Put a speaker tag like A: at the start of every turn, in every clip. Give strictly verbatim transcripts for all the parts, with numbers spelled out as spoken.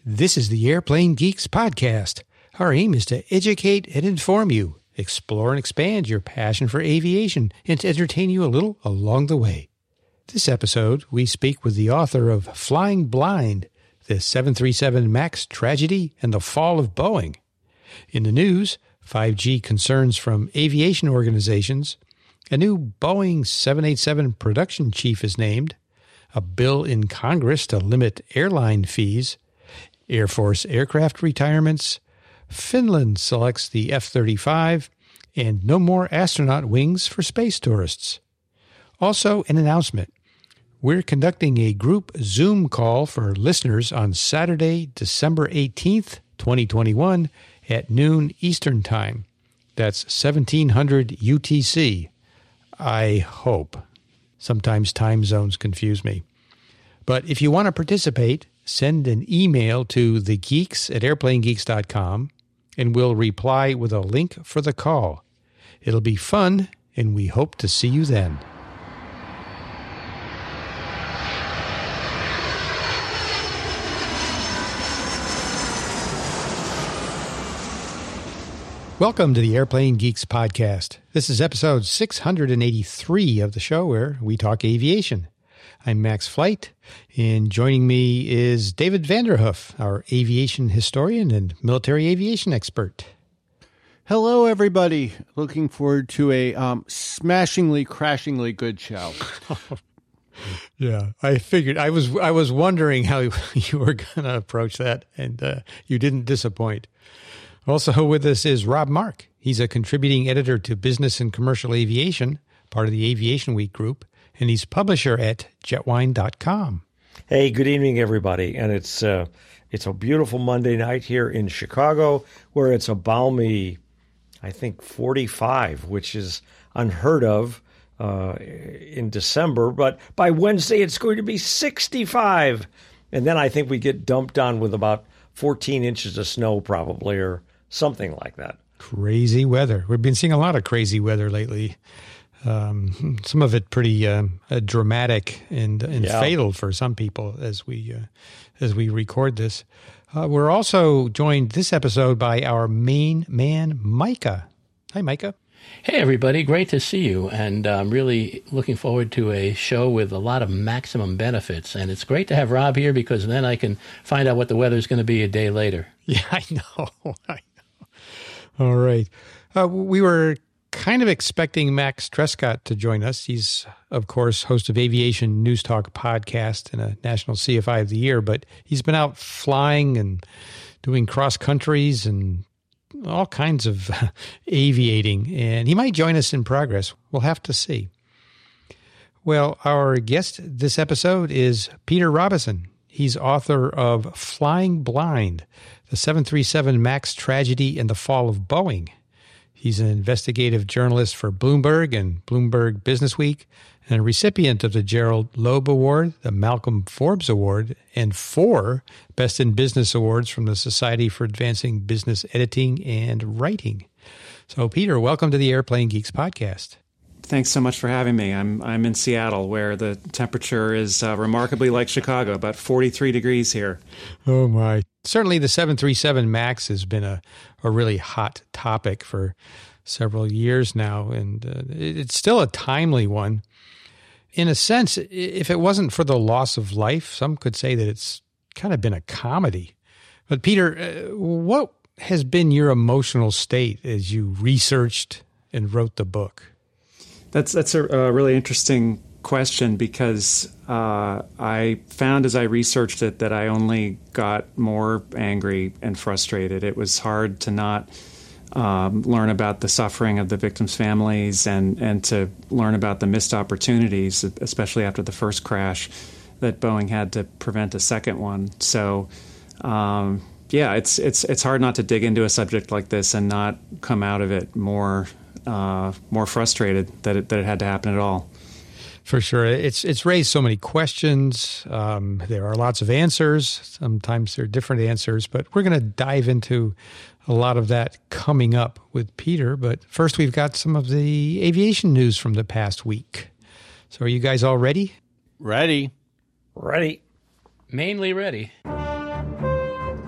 A: This is the Airplane Geeks podcast. Our aim is to educate and inform you, explore and expand your passion for aviation, and to entertain you a little along the way. This episode, we speak with the author of Flying Blind, the seven thirty-seven MAX Tragedy and the Fall of Boeing. In the news, five G concerns from aviation organizations, a new Boeing seven eighty-seven production chief is named, a bill in Congress to limit airline fees, Air Force aircraft retirements, Finland selects the F thirty-five, and no more astronaut wings for space tourists. Also, an announcement. We're conducting a group Zoom call for listeners on Saturday, December eighteenth, twenty twenty-one at noon Eastern Time. That's seventeen hundred U T C. I hope. Sometimes time zones confuse me. But if you want to participate, send an email to thegeeks at airplanegeeks dot com and we'll reply with a link for the call. It'll be fun, and we hope to see you then. Welcome to the Airplane Geeks podcast. This is episode six hundred eighty-three of the show where we talk aviation. I'm Max Flight, and joining me is David Vanderhoof, our aviation historian and military aviation expert.
B: Hello, everybody. Looking forward to a um, smashingly, crashingly good show.
A: Yeah, I figured. I was I was wondering how you were going to approach that, and uh, you didn't disappoint. Also with us is Rob Mark. He's a contributing editor to Business and Commercial Aviation, part of the Aviation Week group, and he's publisher at jetwine dot com.
C: Hey, good evening, everybody. And it's uh, it's a beautiful Monday night here in Chicago, where it's a balmy, I think, forty-five, which is unheard of uh, in December. But by Wednesday, it's going to be sixty-five. And then I think we get dumped on with about fourteen inches of snow probably, or something like that.
A: Crazy weather. We've been seeing a lot of crazy weather lately. Um, some of it pretty uh, uh, dramatic and, and yeah. fatal for some people as we uh, as we record this. Uh, we're also joined this episode by our main man, Micah. Hi, Micah.
D: Hey, everybody. Great to see you. And I'm really looking forward to a show with a lot of maximum benefits. And it's great to have Rob here because then I can find out what the weather's going to be a day later.
A: Yeah, I know. I know. All right. Uh, we were kind of expecting Max Trescott to join us. He's, of course, host of Aviation News Talk podcast and a National C F I of the Year, but he's been out flying and doing cross countries and all kinds of aviating, and he might join us in progress. We'll have to see. Well, our guest this episode is Peter Robison. He's author of Flying Blind, the seven thirty-seven MAX Tragedy and the Fall of Boeing. He's an investigative journalist for Bloomberg and Bloomberg Business Week, and a recipient of the Gerald Loeb Award, the Malcolm Forbes Award, and four Best in Business Awards from the Society for Advancing Business Editing and Writing. So, Peter, welcome to the Airplane Geeks podcast.
E: Thanks so much for having me. I'm I'm in Seattle, where the temperature is uh, remarkably like Chicago, about forty-three degrees here.
A: Oh, my. Certainly the seven thirty-seven MAX has been a, a really hot topic for several years now, and uh, it's still a timely one. In a sense, if it wasn't for the loss of life, some could say that it's kind of been a comedy. But Peter, uh, what has been your emotional state as you researched and wrote the book?
E: That's that's a, a really interesting question because uh, I found as I researched it that I only got more angry and frustrated. It was hard to not um, learn about the suffering of the victims' families and, and to learn about the missed opportunities, especially after the first crash, that Boeing had to prevent a second one. So, um, yeah, it's it's it's hard not to dig into a subject like this and not come out of it more uh, more frustrated that it, that it had to happen at all.
A: For sure. It's it's raised so many questions. Um, there are lots of answers. Sometimes there are different answers, but we're going to dive into a lot of that coming up with Peter. But first, we've got some of the aviation news from the past week. So are you guys all ready?
B: Ready.
C: Ready.
D: Mainly ready.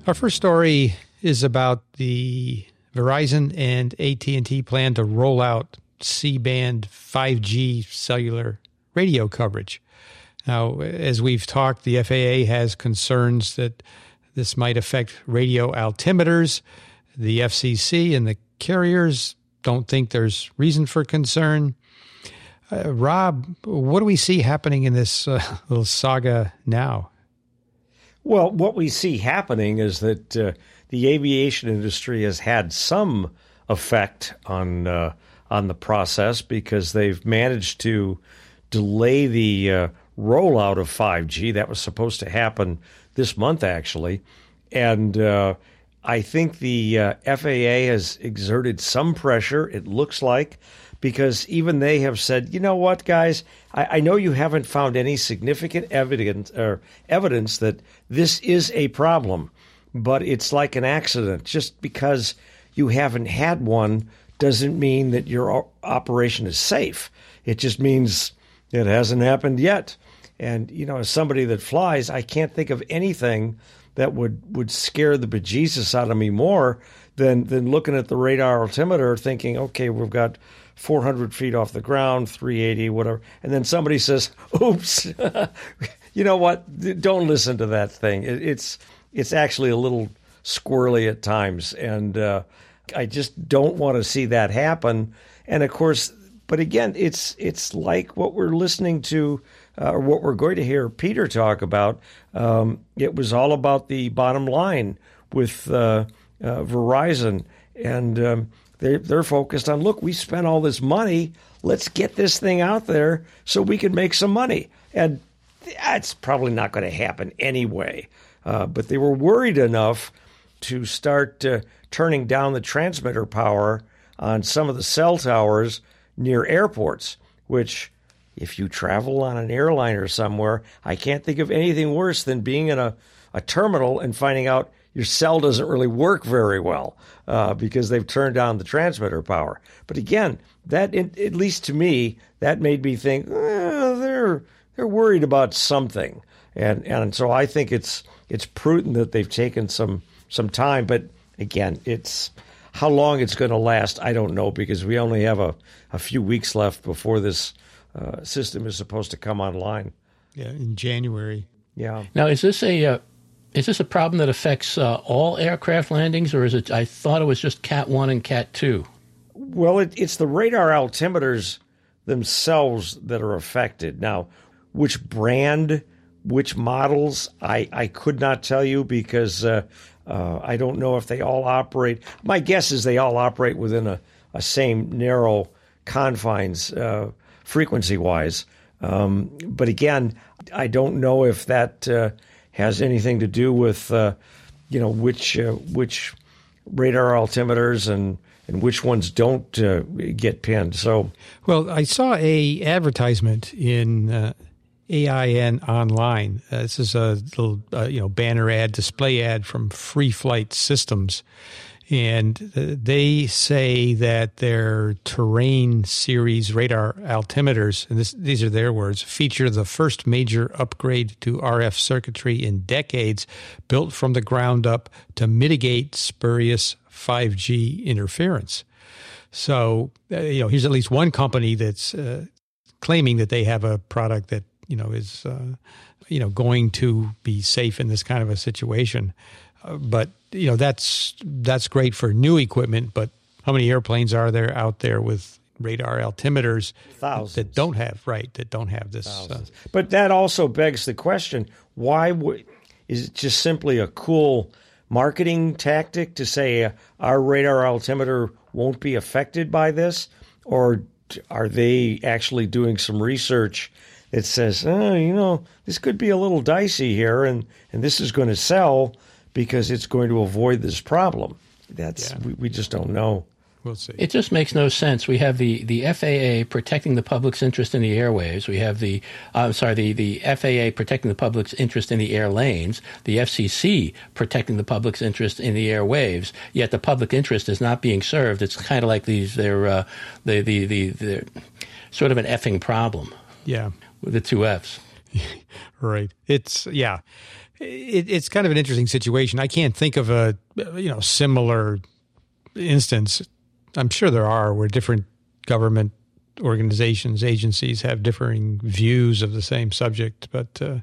A: Our first story is about the Verizon and A T and T plan to roll out C-band five G cellular radio coverage. Now, as we've talked, the F A A has concerns that this might affect radio altimeters. The F C C and the carriers don't think there's reason for concern. Uh, Rob, what do we see happening in this uh, little saga now?
C: Well, what we see happening is that uh, the aviation industry has had some effect on uh, on the process because they've managed to delay the uh, rollout of five G. That was supposed to happen this month, actually. And uh, I think the uh, F A A has exerted some pressure, it looks like, because even they have said, you know what, guys, I, I know you haven't found any significant evidence or evidence that this is a problem, but it's like an accident. Just because you haven't had one doesn't mean that your operation is safe. It just means it hasn't happened yet. And, you know, as somebody that flies, I can't think of anything that would, would scare the bejesus out of me more than, than looking at the radar altimeter thinking, okay, we've got four hundred feet off the ground, three eighty, whatever. And then somebody says, oops, you know what? Don't listen to that thing. It, it's it's actually a little squirrely at times. And uh, I just don't want to see that happen. And, of course, but again, it's it's like what we're listening to uh, or what we're going to hear Peter talk about. Um, it was all about the bottom line with uh, uh, Verizon. And um, They're, they're focused on, look, we spent all this money. Let's get this thing out there so we can make some money. And that's probably not going to happen anyway. Uh, but they were worried enough to start uh, turning down the transmitter power on some of the cell towers near airports, which if you travel on an airliner somewhere, I can't think of anything worse than being in a, a terminal and finding out your cell doesn't really work very well uh, because they've turned down the transmitter power. But again, that at least to me, that made me think eh, they're they're worried about something, and and so I think it's it's prudent that they've taken some some time. But again, it's how long it's going to last, I don't know, because we only have a, a few weeks left before this uh, system is supposed to come online.
A: Yeah, in January.
C: Yeah.
D: Now, is this a uh, is this a problem that affects uh, all aircraft landings, or is it? I thought it was just Cat one and Cat two.
C: Well, it, it's the radar altimeters themselves that are affected. Now, which brand, which models, I, I could not tell you because uh, uh, I don't know if they all operate. My guess is they all operate within a, a same narrow confines uh, frequency-wise. Um, but again, I don't know if that uh, has anything to do with, uh, you know, which uh, which radar altimeters and, and which ones don't uh, get pinned. So,
A: well, I saw a advertisement in uh, A I N Online. Uh, this is a little, uh, you know, banner ad, display ad from Free Flight Systems. And uh, they say that their Terrain series radar altimeters, and this, these are their words, feature the first major upgrade to R F circuitry in decades, built from the ground up to mitigate spurious five G interference. So, uh, you know, here's at least one company that's uh, claiming that they have a product that, you know, is, uh, you know, going to be safe in this kind of a situation. Uh, but, you know, that's that's great for new equipment, but how many airplanes are there out there with radar altimeters
C: Thousands.
A: that don't have, right, that don't have this? Uh,
C: but that also begs the question, why would, is it just simply a cool marketing tactic to say uh, our radar altimeter won't be affected by this? Or are they actually doing some research that says, oh, you know, this could be a little dicey here and, and this is going to sell because it's going to avoid this problem? That's yeah. we, we just don't know.
A: We'll see.
D: It just makes no sense. We have the, the F A A protecting the public's interest in the airwaves. We have the, I'm uh, sorry, the, the F A A protecting the public's interest in the air lanes. The F C C protecting the public's interest in the airwaves. Yet the public interest is not being served. It's kind of like these, they're, uh, the, the, the, they're sort of an effing problem.
A: Yeah.
D: With the two Fs.
A: Right. It's, yeah. it, it's kind of an interesting situation. I can't think of a you know similar instance. I'm sure there are where different government organizations, agencies have differing views of the same subject. But uh,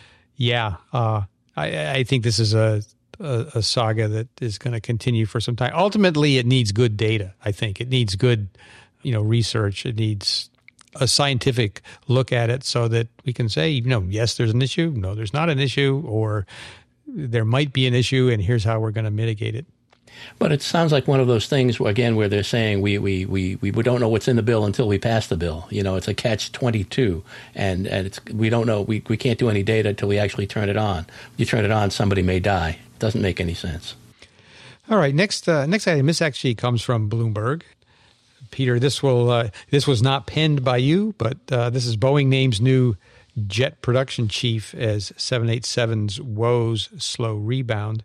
A: yeah, uh, I, I think this is a, a, a saga that is going to continue for some time. Ultimately, it needs good data. I think it needs good, you know, research. It needs a scientific look at it so that we can say, you know, yes, there's an issue. No, there's not an issue, or there might be an issue, and here's how we're going to mitigate it.
D: But it sounds like one of those things, again, where they're saying we, we, we, we don't know what's in the bill until we pass the bill. You know, it's a catch twenty-two, and, and it's we don't know. We, we can't do any data until we actually turn it on. You turn it on, somebody may die. Doesn't make any sense.
A: All right, next uh, next item. This actually comes from Bloomberg. Peter, this will uh, this was not penned by you, but uh, this is Boeing names new jet production chief as seven eighty-seven's woes slow rebound.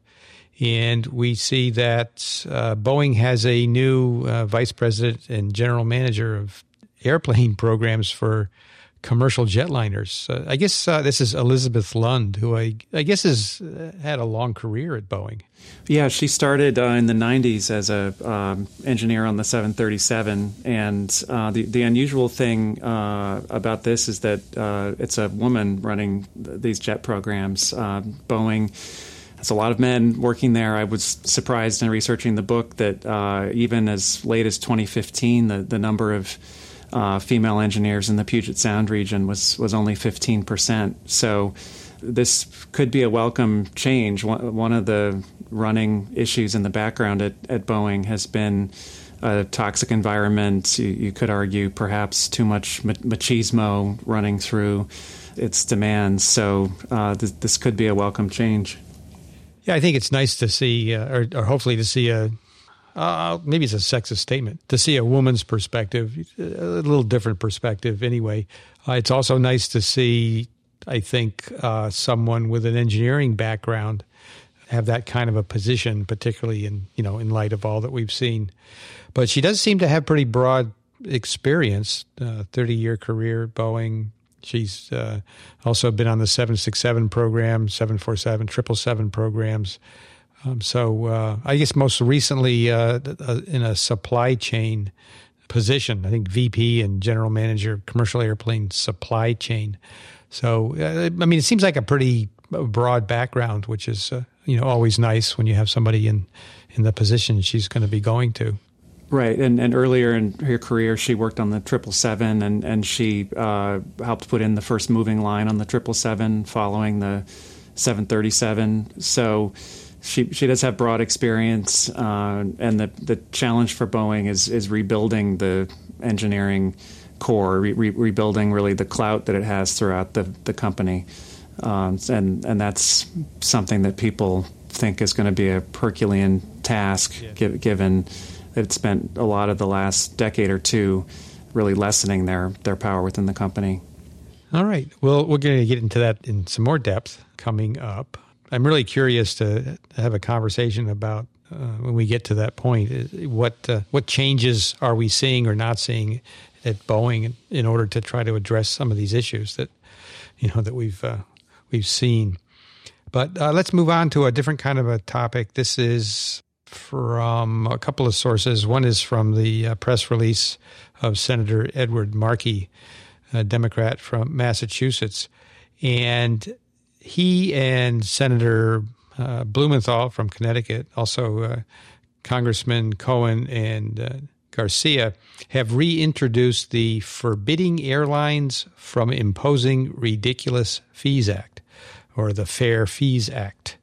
A: And we see that uh, Boeing has a new uh, vice president and general manager of airplane programs for commercial jetliners. Uh, I guess uh, this is Elizabeth Lund, who I, I guess has had a long career at Boeing.
E: Yeah, she started uh, in the nineties as a um, engineer on the seven thirty-seven. And uh, the, the unusual thing uh, about this is that uh, it's a woman running th- these jet programs. Uh, Boeing... There's a lot of men working there. I was surprised in researching the book that uh, even as late as twenty fifteen, the, the number of uh, female engineers in the Puget Sound region was, was only fifteen percent. So this could be a welcome change. One, one of the running issues in the background at, at Boeing has been a toxic environment. You, you could argue perhaps too much machismo running through its demands. So uh, th- this could be a welcome change.
A: Yeah, I think it's nice to see, uh, or, or hopefully to see a, uh, maybe it's a sexist statement, to see a woman's perspective, a little different perspective anyway. Uh, it's also nice to see, I think, uh, someone with an engineering background have that kind of a position, particularly in, you know, in light of all that we've seen. But she does seem to have pretty broad experience, uh, thirty-year career at Boeing. She's uh, also been on the seven sixty-seven program, seven forty-seven, triple seven programs. Um, so uh, I guess most recently uh, in a supply chain position, I think V P and General Manager, Commercial Airplane Supply Chain. So, uh, I mean, it seems like a pretty broad background, which is, uh, you know, always nice when you have somebody in, in the position she's going to be going to.
E: Right, and and earlier in her career, she worked on the triple seven, and and she uh, helped put in the first moving line on the triple seven, following the seven thirty-seven. So she she does have broad experience, uh, and the the challenge for Boeing is is rebuilding the engineering core, re, re, rebuilding really the clout that it has throughout the the company, um, and and that's something that people think is going to be a Herculean task, yeah. gi- given. It spent a lot of the last decade or two really lessening their, their power within the company.
A: All right. Well, we're going to get into that in some more depth coming up. I'm really curious to have a conversation about, uh, when we get to that point, what uh, what changes are we seeing or not seeing at Boeing in order to try to address some of these issues that, you know, that we've uh, we've seen. But uh, let's move on to a different kind of a topic. This is from a couple of sources. One is from the uh, press release of Senator Edward Markey, a Democrat from Massachusetts. And he and Senator uh, Blumenthal from Connecticut, also uh, Congressman Cohen and uh, Garcia, have reintroduced the Forbidding Airlines from Imposing Ridiculous Fees Act, or the Fair Fees Act.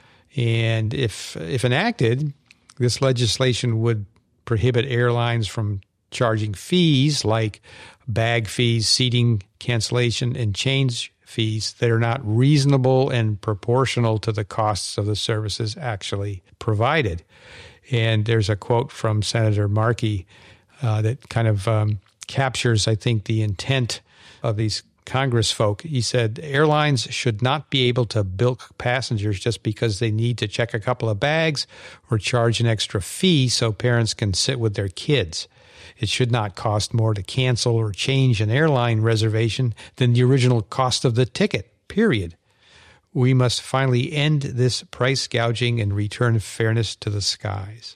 A: And if if enacted, this legislation would prohibit airlines from charging fees like bag fees, seating cancellation, and change fees that are not reasonable and proportional to the costs of the services actually provided. And there's a quote from Senator Markey uh, that kind of um, captures, I think, the intent of these Congress folk. He said, airlines should not be able to bilk passengers just because they need to check a couple of bags or charge an extra fee so parents can sit with their kids. It should not cost more to cancel or change an airline reservation than the original cost of the ticket, period. We must finally end this price gouging and return fairness to the skies.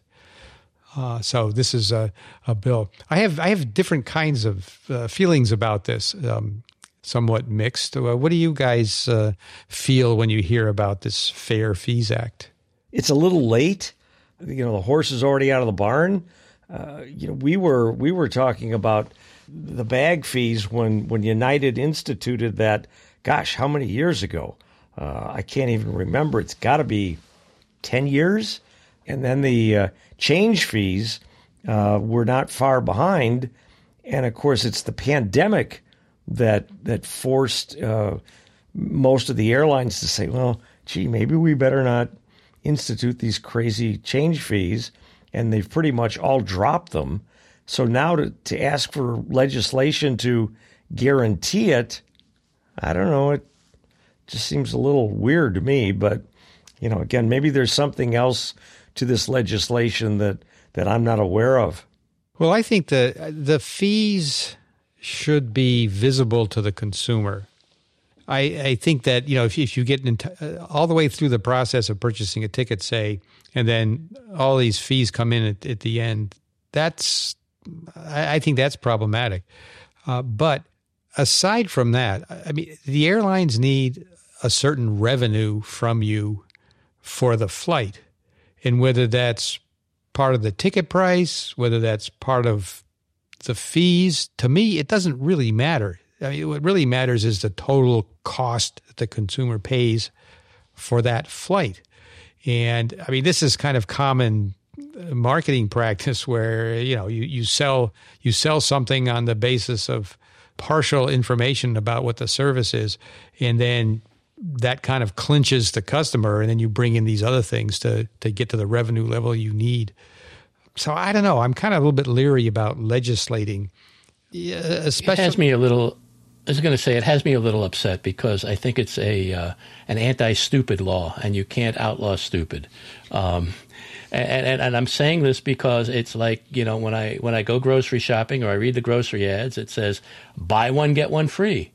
A: Uh, so this is a, a bill. I have I have different kinds of uh, feelings about this, um, somewhat mixed. Uh, what do you guys uh, feel when you hear about this Fair Fees Act?
C: It's a little late. You know, the horse is already out of the barn. Uh, you know, we were we were talking about the bag fees when, when United instituted that, gosh, how many years ago? Uh, I can't even remember. It's got to be ten years. And then the uh, change fees uh, were not far behind. And, of course, it's the pandemic that that forced uh, most of the airlines to say, well, gee, maybe we better not institute these crazy change fees. And they've pretty much all dropped them. So now to, to ask for legislation to guarantee it, I don't know, it just seems a little weird to me. But, you know, again, maybe there's something else to this legislation that, that I'm not aware of.
A: Well, I think the the fees should be visible to the consumer. I, I think that, you know, if, if you get into, uh, all the way through the process of purchasing a ticket, say, and then all these fees come in at, at the end, that's, I, I think that's problematic. Uh, but aside from that, I mean, the airlines need a certain revenue from you for the flight. And whether that's part of the ticket price, whether that's part of the fees, to me, it doesn't really matter. I mean, what really matters is the total cost that the consumer pays for that flight. And I mean, this is kind of common marketing practice where, you know, you, you sell you sell something on the basis of partial information about what the service is, and then that kind of clinches the customer, and then you bring in these other things to to get to the revenue level you need. So I don't know. I'm kind of a little bit leery about legislating. Yeah, especially,
D: it has me a little. I was going to say it has me a little upset because I think it's a uh, an anti-stupid law, and you can't outlaw stupid. Um, and, and and I'm saying this because it's like, you know, when I when I go grocery shopping or I read the grocery ads, it says buy one get one free.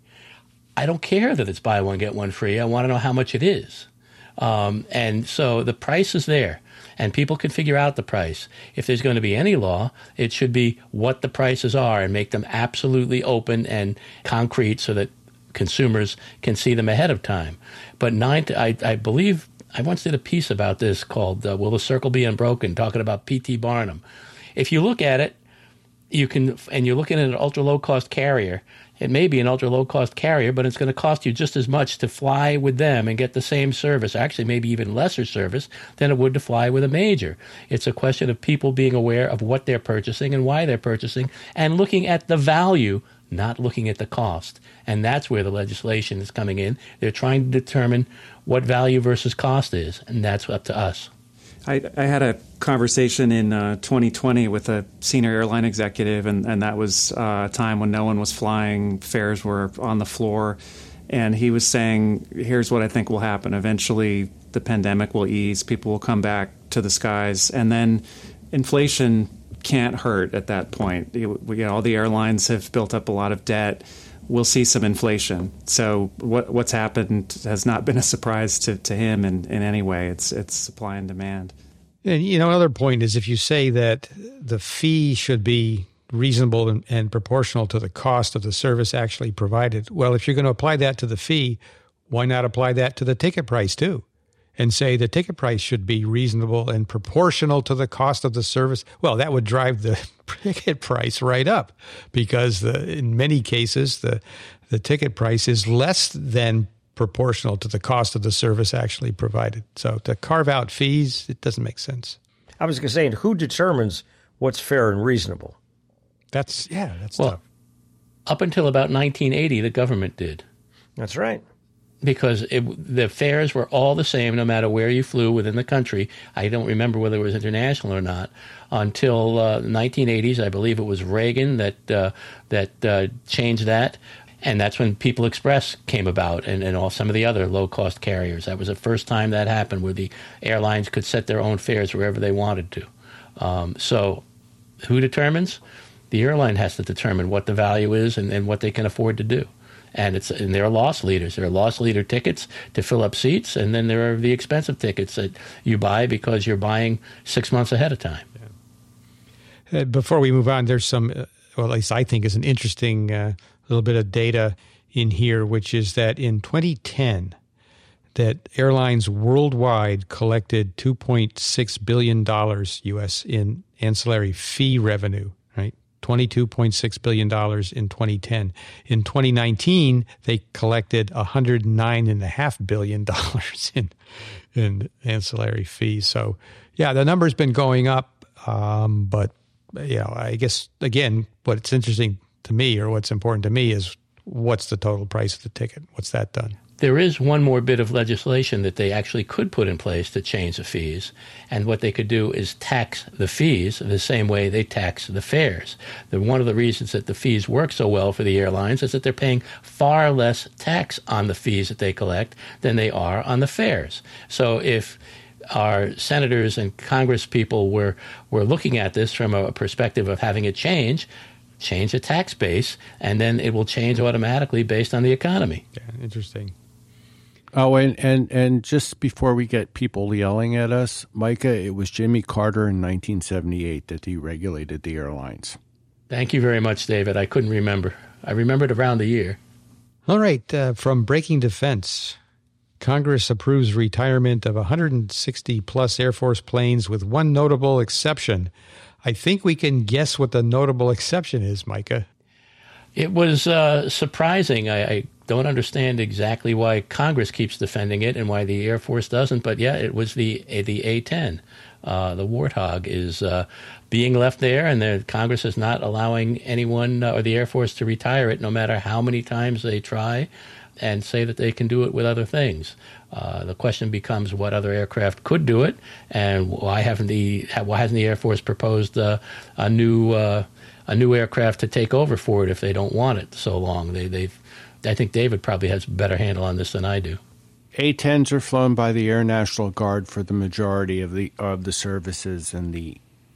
D: I don't care that it's buy one get one free. I want to know how much it is, um, and so the price is there. And people can figure out the price. If there's going to be any law, it should be what the prices are and make them absolutely open and concrete so that consumers can see them ahead of time. But nine, I, I believe I once did a piece about this called uh, Will the Circle Be Unbroken, talking about P T Barnum. If you look at it, you can, and you're looking at an ultra-low-cost carrier, it may be an ultra-low-cost carrier, but it's going to cost you just as much to fly with them and get the same service, actually maybe even lesser service, than it would to fly with a major. It's a question of people being aware of what they're purchasing and why they're purchasing and looking at the value, not looking at the cost. And that's where the legislation is coming in. They're trying to determine what value versus cost is, and that's up to us.
E: I, I had a conversation in uh, twenty twenty with a senior airline executive, and, and that was uh, a time when no one was flying. Fares were on the floor. And he was saying, here's what I think will happen. Eventually, the pandemic will ease. People will come back to the skies. And then inflation can't hurt at that point. You know, all the airlines have built up a lot of debt. We'll see some inflation. So what, what's happened has not been a surprise to, to him in, in any way. It's it's supply and demand.
A: And, you know, another point is if you say that the fee should be reasonable and, and proportional to the cost of the service actually provided, well, if you're going to apply that to the fee, why not apply that to the ticket price too? And say the ticket price should be reasonable and proportional to the cost of the service. Well, that would drive the ticket price right up because the, in many cases, the the ticket price is less than proportional to the cost of the service actually provided. So to carve out fees, it doesn't make sense.
C: I was going to say, and who determines what's fair and reasonable?
A: That's, yeah, that's
D: well,
A: tough.
D: Up until about nineteen eighty, the government did.
C: That's right.
D: Because it, the fares were all the same no matter where you flew within the country. I don't remember whether it was international or not until uh, the nineteen eighties. I believe it was Reagan that uh, that uh, changed that. And that's when People Express came about and, and all some of the other low-cost carriers. That was the first time that happened where the airlines could set their own fares wherever they wanted to. Um, so who determines? The airline has to determine what the value is and, and what they can afford to do. And it's and there are loss leaders. There are loss leader tickets to fill up seats, and then there are the expensive tickets that you buy because you're buying six months ahead of time.
A: Yeah. Uh, before we move on, there's some, uh, well, at least I think is an interesting uh, little bit of data in here, which is that in twenty ten, that airlines worldwide collected two point six billion dollars U S in ancillary fee revenue, right? twenty-two point six billion dollars in twenty ten. In twenty nineteen, they collected one hundred nine point five billion dollars in, in ancillary fees. So, yeah, the number's been going up, um, but, you know, I guess, again, what's interesting to me or what's important to me is what's the total price of the ticket? What's that done?
D: There is one more bit of legislation that they actually could put in place to change the fees. And what they could do is tax the fees the same way they tax the fares. The, one of the reasons that the fees work so well for the airlines is that they're paying far less tax on the fees that they collect than they are on the fares. So if our senators and Congress people were, were looking at this from a perspective of having it change, change the tax base, and then it will change automatically based on the economy.
A: Yeah, interesting.
B: Oh, and, and, and just before we get people yelling at us, Micah, it was Jimmy Carter in nineteen seventy-eight that deregulated the airlines.
D: Thank you very much, David. I couldn't remember. I remembered around the year.
A: All right. Uh, from Breaking Defense, Congress approves retirement of one hundred sixty plus Air Force planes with one notable exception. I think we can guess what the notable exception is, Micah.
D: It was uh, surprising. I, I don't understand exactly why Congress keeps defending it and why the Air Force doesn't. But yeah, it was the the A ten. Uh, the Warthog is uh, being left there, and the Congress is not allowing anyone uh, or the Air Force to retire it, no matter how many times they try and say that they can do it with other things. Uh, the question becomes what other aircraft could do it, and why haven't the why hasn't the Air Force proposed uh, a new uh, a new aircraft to take over for it if they don't want it so long? They they've I think David probably has a better handle on this than I do.
B: A tens are flown by the Air National Guard for the majority of the of the services, and the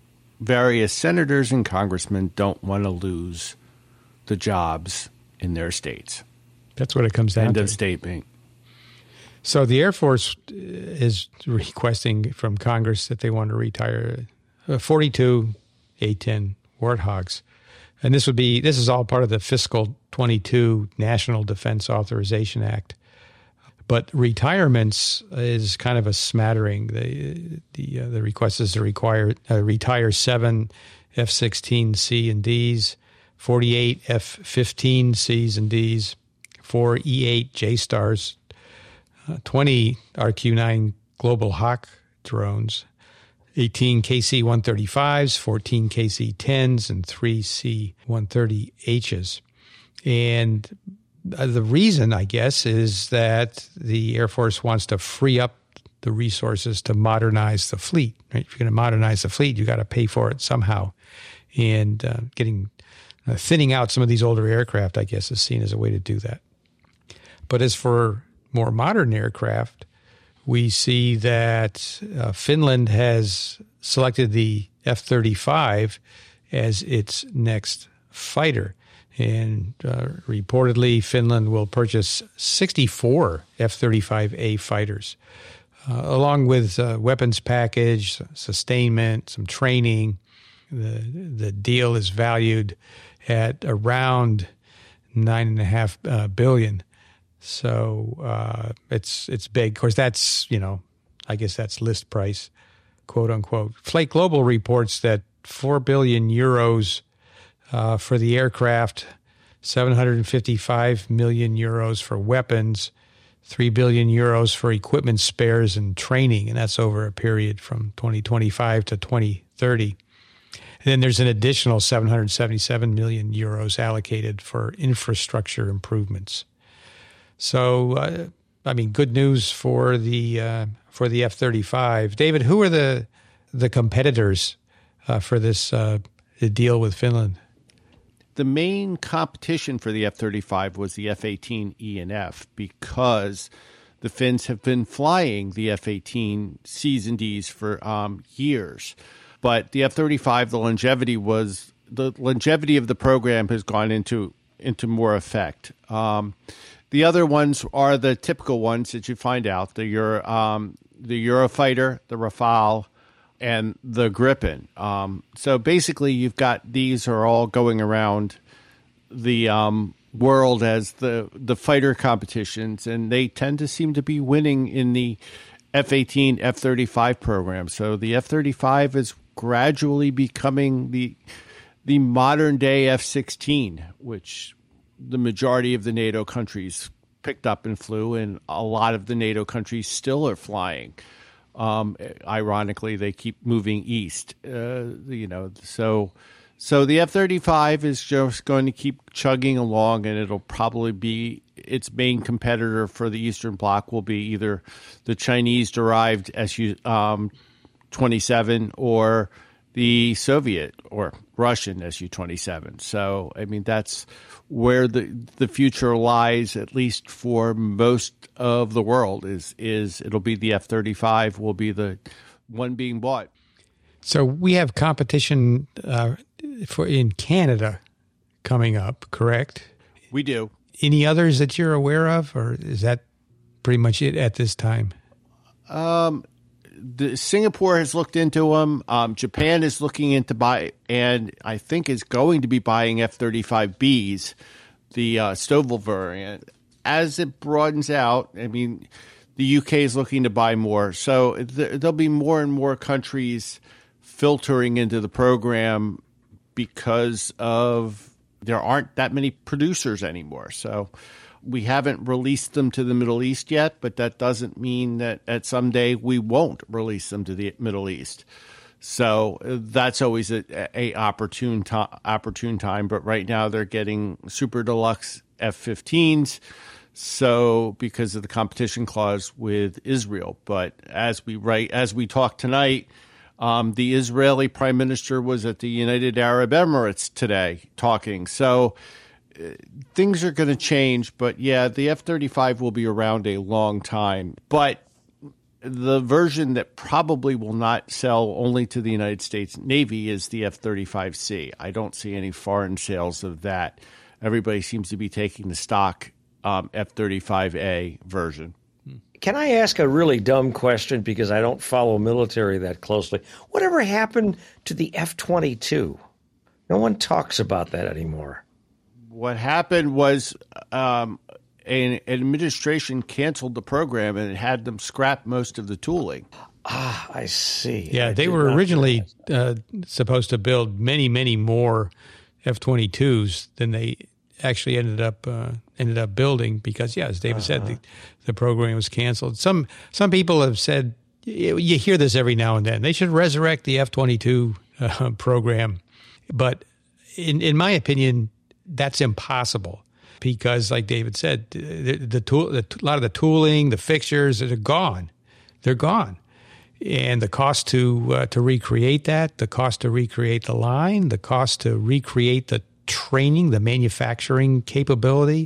B: various senators and congressmen don't want to lose the jobs in their states.
A: That's what it comes down
B: End
A: to.
B: of statement.
A: So the Air Force is requesting from Congress that they want to retire forty-two A ten Warthogs. And this would be this is all part of the fiscal twenty-two National Defense Authorization Act. But retirements is kind of a smattering. The the uh, the request is to require uh, retire seven F sixteen C and Ds, forty-eight F fifteen Cs and Ds, four E eight J-Stars, uh, twenty R Q nine Global Hawk drones, eighteen K C one thirty-fives, fourteen K C tens, and three C one thirty Hs. And the reason, I guess, is that the Air Force wants to free up the resources to modernize the fleet. Right? If you're going to modernize the fleet, you got to pay for it somehow. And uh, getting uh, thinning out some of these older aircraft, I guess, is seen as a way to do that. But as for more modern aircraft, we see that uh, Finland has selected the F thirty-five as its next fighter. And uh, reportedly, Finland will purchase sixty-four F thirty-five A fighters, uh, along with uh, weapons package, sustainment, some training. The the deal is valued at around nine and a half uh, billion. So uh, it's it's big. Of course, that's you know, I guess that's list price, quote unquote. Flight Global reports that four billion euros. Uh, for the aircraft, seven hundred fifty-five million euros for weapons, three billion euros for equipment spares and training, and that's over a period from twenty twenty-five to twenty thirty. And then there's an additional seven hundred seventy-seven million euros allocated for infrastructure improvements. So, uh, I mean, good news for the uh, for the F thirty-five. David, who are the the competitors uh, for this uh, deal with Finland?
B: The main competition for the F thirty-five was the F eighteen E and F because the Finns have been flying the F eighteen Cs and Ds for um, years. But the F thirty-five, the longevity was the longevity of the program has gone into into more effect. Um, the other ones are the typical ones that you find out: the Euro, um, the Eurofighter, the Rafale, and the Gripen. Um, so basically, you've got these are all going around the um, world as the the fighter competitions, and they tend to seem to be winning in the F eighteen, F thirty-five program. So the F thirty-five is gradually becoming the the modern day F sixteen, which the majority of the NATO countries picked up and flew, and a lot of the NATO countries still are flying. Um, ironically, they keep moving east. Uh, you know, so so the F thirty-five is just going to keep chugging along, and it'll probably be its main competitor for the Eastern Bloc will be either the Chinese-derived S U twenty-seven or the Soviet or Russian S U twenty-seven. So, I mean, that's where the the future lies, at least for most of the world, is is it'll be the F thirty-five will be the one being bought.
A: So we have competition uh, for in Canada coming up, correct?
B: We do.
A: Any others that you're aware of, or is that pretty much it at this time?
B: Um, the, Singapore has looked into them. Um, Japan is looking into buy, and I think is going to be buying F thirty-five Bs, the uh, Stovall variant. As it broadens out, I mean, the U K is looking to buy more. So th- there'll be more and more countries filtering into the program because of there aren't that many producers anymore. So we haven't released them to the Middle East yet, but that doesn't mean that at some day we won't release them to the Middle East. So that's always a, a opportune to, opportune time. But right now they're getting super deluxe F fifteens. So because of the competition clause with Israel, but as we write, as we talk tonight, um, the Israeli Prime Minister was at the United Arab Emirates today talking. So uh, things are going to change. But yeah, the F thirty-five will be around a long time. But the version that probably will not sell only to the United States Navy is the F thirty-five C. I don't see any foreign sales of that. Everybody seems to be taking the stock Um, F thirty-five A version.
C: Can I ask a really dumb question because I don't follow military that closely? Whatever happened to the F twenty-two? No one talks about that anymore.
B: What happened was um, an, an administration canceled the program and it had them scrap most of the tooling.
C: Ah, I see.
A: Yeah,
C: I
A: they
C: did
A: were
C: not
A: originally
C: realize.
A: uh, supposed to build many, many more F twenty-twos than they actually ended up uh, ended up building because, yeah, as David uh-huh. said, the, the program was canceled. Some some people have said, you, you hear this every now and then, they should resurrect the F twenty-two uh, program. But in in my opinion, that's impossible because, like David said, the, the tool, the, a lot of the tooling, the fixtures, they're gone. They're gone. And the cost to uh, to recreate that, the cost to recreate the line, the cost to recreate the training, the manufacturing capability,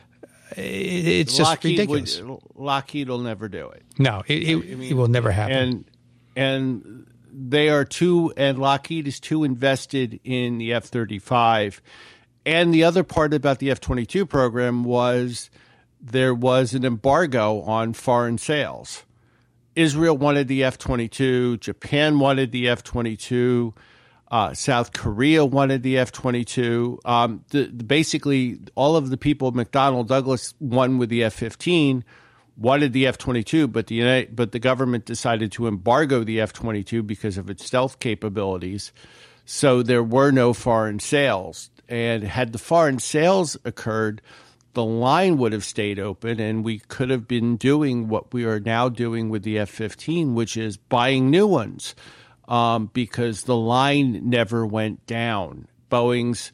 A: it, it's just
B: Lockheed
A: ridiculous.
B: Would, Lockheed will never do it.
A: No, it, it, I mean, it will never happen.
B: And and they are too, and Lockheed is too invested in the F thirty-five. And the other part about the F twenty-two program was there was an embargo on foreign sales. Israel wanted the F twenty-two. Japan wanted the F twenty-two. Uh, South Korea wanted the F twenty-two. Um, the, the, basically, all of the people McDonnell Douglas won with the F fifteen wanted the F twenty-two, but the United, but the government decided to embargo the F twenty-two because of its stealth capabilities. So there were no foreign sales. And had the foreign sales occurred, the line would have stayed open, and we could have been doing what we are now doing with the F fifteen, which is buying new ones. Um, because the line never went down. Boeing's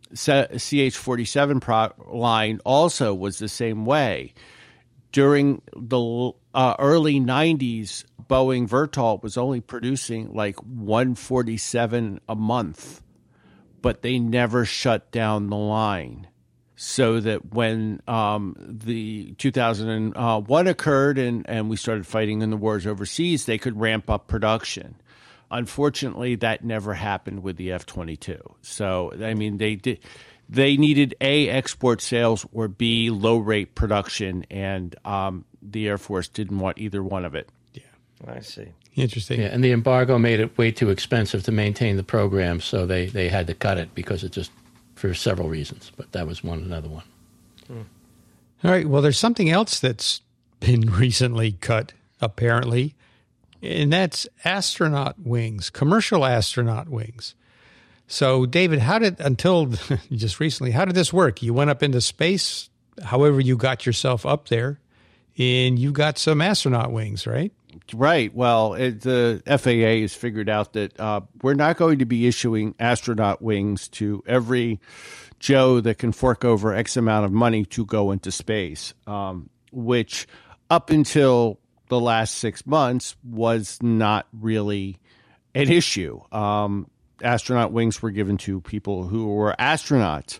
B: C H forty-seven pro- line also was the same way. During the uh, early nineties, Boeing Vertol was only producing like one forty-seven a month, but they never shut down the line. So that when um, the two thousand one occurred and, and we started fighting in the wars overseas, they could ramp up production. Unfortunately, that never happened with the F twenty-two. So, I mean, they did they needed A, export sales, or B, low-rate production, and um, the Air Force didn't want either one of it.
C: Yeah, I see.
A: Interesting.
D: Yeah, and the embargo made it way too expensive to maintain the program, so they, they had to cut it because it just, for several reasons, but that was one another one.
A: Mm. All right, well, there's something else that's been recently cut, apparently, and that's astronaut wings, commercial astronaut wings. So, David, how did, until just recently, how did this work? You went up into space, however you got yourself up there, and you got some astronaut wings, right?
B: Right. Well, it, the F A A has figured out that uh, we're not going to be issuing astronaut wings to every Joe that can fork over X amount of money to go into space, um, which up until the last six months was not really an issue. Um, astronaut wings were given to people who were astronauts.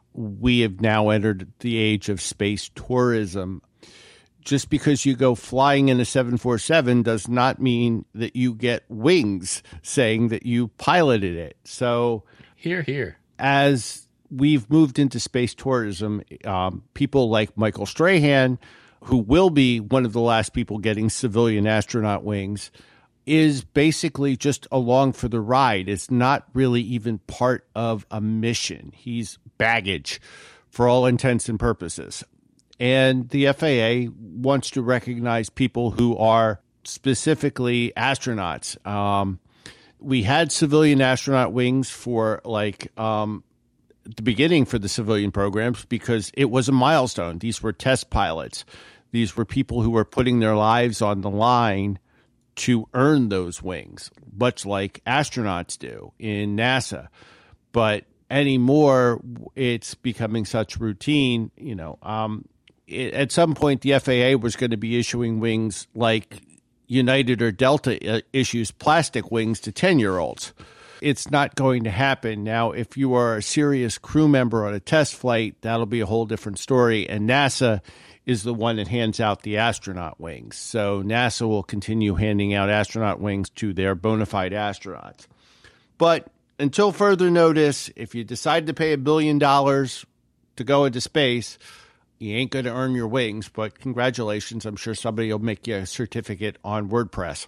B: We have now entered the age of space tourism. Just because you go flying in a seven forty-seven does not mean that you get wings saying that you piloted it. So
D: Here, here.
B: as we've moved into space tourism, um, people like Michael Strahan, who will be one of the last people getting civilian astronaut wings, is basically just along for the ride. It's not really even part of a mission. He's baggage for all intents and purposes. And the F A A wants to recognize people who are specifically astronauts. Um, we had civilian astronaut wings for like um, the beginning for the civilian programs because it was a milestone. These were test pilots. These were people who were putting their lives on the line to earn those wings, much like astronauts do in NASA. But anymore, it's becoming such routine, you know, um, it, at some point, the F A A was going to be issuing wings like United or Delta issues plastic wings to ten-year-olds. It's not going to happen. Now, if you are a serious crew member on a test flight, that'll be a whole different story. And NASA is the one that hands out the astronaut wings. So NASA will continue handing out astronaut wings to their bona fide astronauts. But until further notice, if you decide to pay a billion dollars to go into space, you ain't going to earn your wings, but congratulations. I'm sure somebody will make you a certificate on WordPress.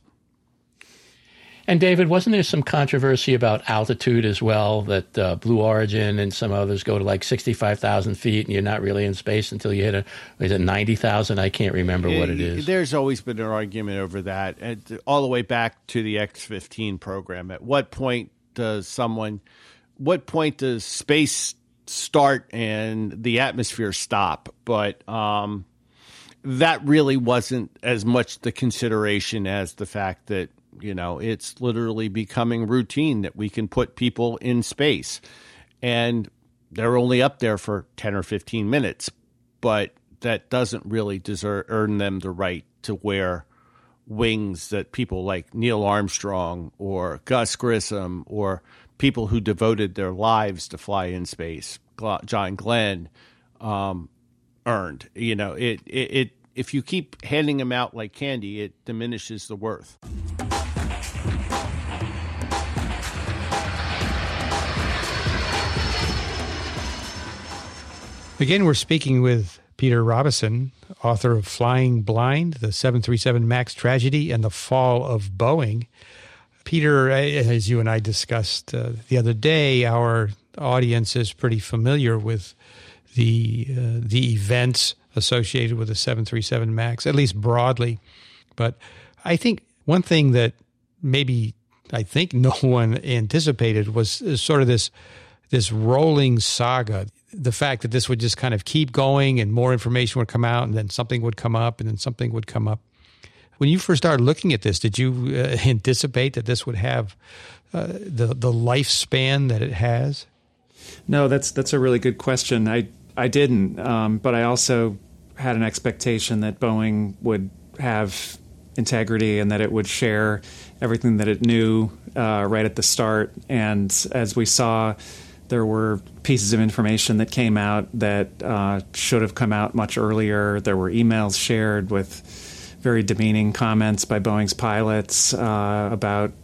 D: And David, wasn't there some controversy about altitude as well, that uh, Blue Origin and some others go to like sixty-five thousand feet and you're not really in space until you hit a, is it ninety thousand? I can't remember it, what it is.
B: There's always been an argument over that, and all the way back to the X fifteen program. At what point does someone, what point does space start and the atmosphere stop? But um, that really wasn't as much the consideration as the fact that, you know, it's literally becoming routine that we can put people in space, and they're only up there for ten or fifteen minutes, but that doesn't really deserve, earn them the right to wear wings that people like Neil Armstrong or Gus Grissom or people who devoted their lives to fly in space, John Glenn, um, earned. You know, it, it, it, if you keep handing them out like candy, it diminishes the worth.
A: Again, we're speaking with Peter Robison, author of Flying Blind, the seven thirty-seven MAX Tragedy and the Fall of Boeing. Peter, as you and I discussed uh, the other day, our audience is pretty familiar with the uh, the events associated with the seven thirty-seven MAX, at least broadly. But I think one thing that maybe I think no one anticipated was sort of this this rolling saga. The fact that this would just kind of keep going and more information would come out and then something would come up and then something would come up. When you first started looking at this, did you uh, anticipate that this would have uh, the the lifespan that it has?
E: No, that's that's a really good question. I I didn't, um, but I also had an expectation that Boeing would have integrity and that it would share everything that it knew uh, right at the start. And as we saw, there were pieces of information that came out that uh, should have come out much earlier. There were emails shared with very demeaning comments by Boeing's pilots uh, about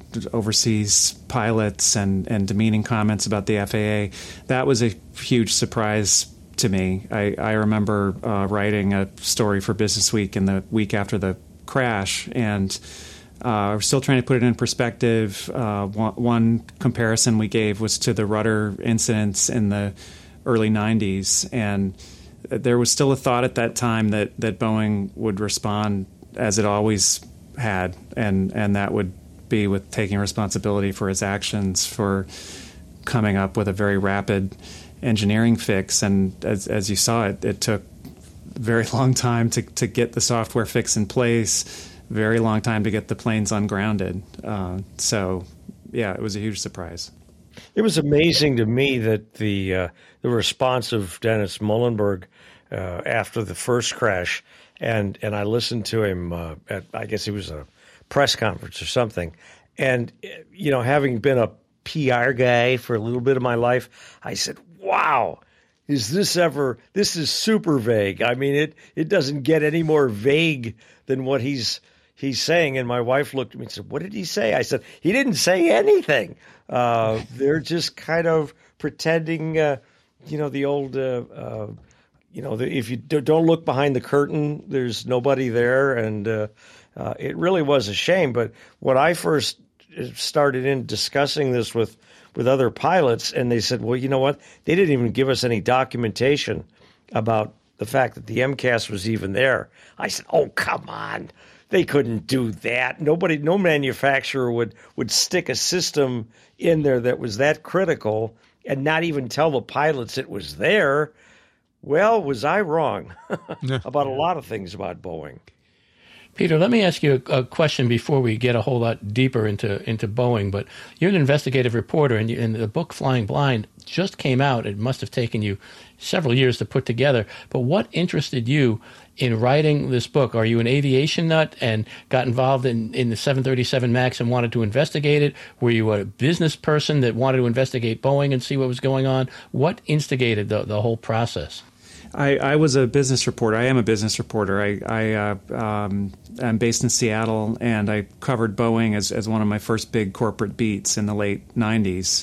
E: overseas pilots and, and demeaning comments about the F A A. That was a huge surprise to me. I, I remember uh, writing a story for Business Week in the week after the crash, and uh, we're still trying to put it in perspective. Uh, one, one comparison we gave was to the rudder incidents in the early nineties, and there was still a thought at that time that, that Boeing would respond as it always had, and, and that would be with taking responsibility for its actions, for coming up with a very rapid engineering fix. And as, as you saw, it, it took a very long time to, to get the software fix in place, very long time to get the planes ungrounded. Uh, so, yeah, it was a huge surprise.
C: It was amazing to me that the uh, the response of Dennis Muilenburg uh, after the first crash, and, and I listened to him uh, at, I guess it was a press conference or something, and, you know, having been a P R guy for a little bit of my life, I said, wow, is this ever, this is super vague. I mean, it, it doesn't get any more vague than what he's he's saying. And my wife looked at me and said, what did he say? I said, he didn't say anything. Uh, they're just kind of pretending, uh, you know, the old, uh, uh, you know, the, if you do, don't look behind the curtain, there's nobody there. And uh, uh, it really was a shame. But when I first started in discussing this with, with other pilots, and they said, well, you know what? They didn't even give us any documentation about the fact that the M C A S was even there. I said, oh, come on. They couldn't do that. Nobody, no manufacturer would, would stick a system in there that was that critical and not even tell the pilots it was there. Well, was I wrong about a lot of things about Boeing?
D: Peter, let me ask you a, a question before we get a whole lot deeper into, into Boeing. But you're an investigative reporter, and, you, and the book Flying Blind just came out. It must have taken you several years to put together. But what interested you in writing this book? Are you an aviation nut and got involved in, in the seven thirty-seven MAX and wanted to investigate it? Were you a business person that wanted to investigate Boeing and see what was going on? What instigated the, the whole process?
E: I, I was a business reporter. I am a business reporter. I, I uh, um, I'm based in Seattle, and I covered Boeing as, as one of my first big corporate beats in the late nineties.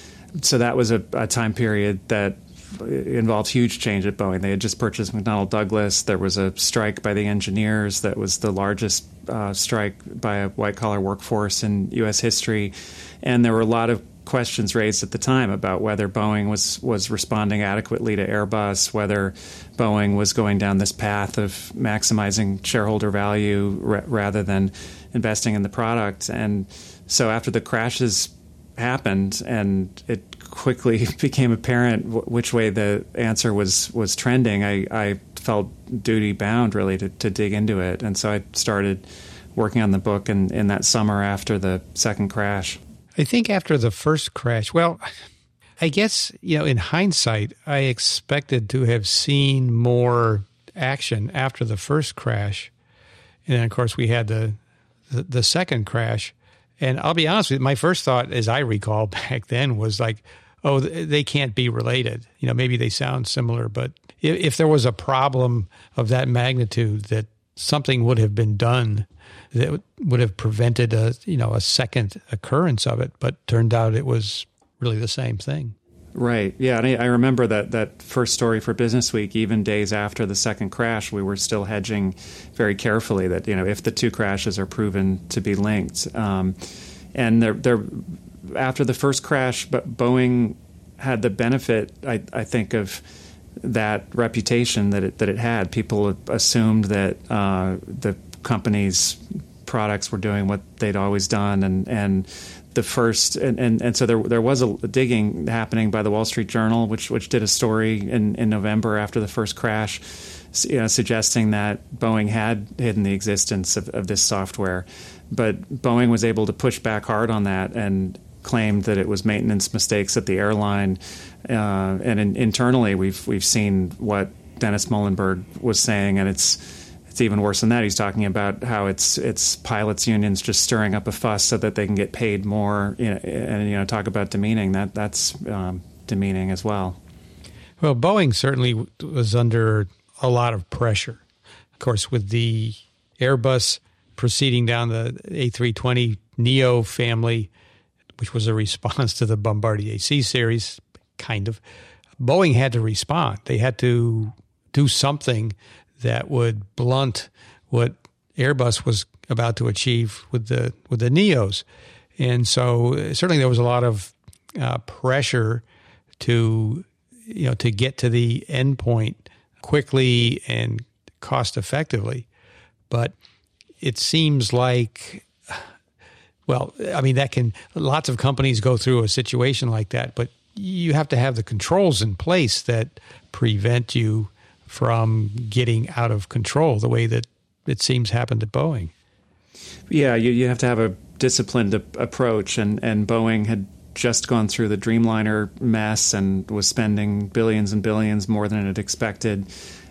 E: So that was a, a time period that involved huge change at Boeing. They had just purchased McDonnell Douglas. There was a strike by the engineers that was the largest uh, strike by a white-collar workforce in U S history. And there were a lot of questions raised at the time about whether Boeing was, was responding adequately to Airbus, whether Boeing was going down this path of maximizing shareholder value r- rather than investing in the product. And so after the crashes happened and it quickly became apparent w- which way the answer was, was trending, I, I felt duty bound really to, to dig into it. And so I started working on the book in, in that summer after the second crash.
A: I think after the first crash, well, I guess, you know, in hindsight, I expected to have seen more action after the first crash. And then, of course, we had the, the, the second crash. And I'll be honest with you, my first thought, as I recall back then, was like, oh, they can't be related. You know, maybe they sound similar, but if, if there was a problem of that magnitude, that something would have been done that would have prevented a, you know, a second occurrence of it, but turned out it was really the same thing.
E: Right. Yeah. And I remember that, that first story for Business Week, even days after the second crash, we were still hedging very carefully that, you know, if the two crashes are proven to be linked. Um, and there, there, after the first crash, but Boeing had the benefit, I, I think, of that reputation that it, that it had. People assumed that uh, the company's products were doing what they'd always done, and and the first and, and, and so there there was a digging happening by the Wall Street Journal, which which did a story in, in November after the first crash, you know, suggesting that Boeing had hidden the existence of, of this software, but Boeing was able to push back hard on that and claimed that it was maintenance mistakes at the airline, uh, and in, internally we've we've seen what Dennis Muilenburg was saying, and it's. It's even worse than that. He's talking about how it's it's pilots' unions just stirring up a fuss so that they can get paid more, you know, and you know, talk about demeaning. That that's um, demeaning as well.
A: Well, Boeing certainly was under a lot of pressure. Of course, with the Airbus proceeding down the A three twenty Neo family, which was a response to the Bombardier C series, kind of. Boeing had to respond. They had to do something that would blunt what Airbus was about to achieve with the with the Neos. And so certainly there was a lot of uh, pressure to, you know, to get to the end point quickly and cost effectively. But it seems like, well, I mean, that can, lots of companies go through a situation like that, but you have to have the controls in place that prevent you from getting out of control the way that it seems happened at Boeing.
E: Yeah, you, you have to have a disciplined a- approach, and, and Boeing had just gone through the Dreamliner mess and was spending billions and billions more than it had expected.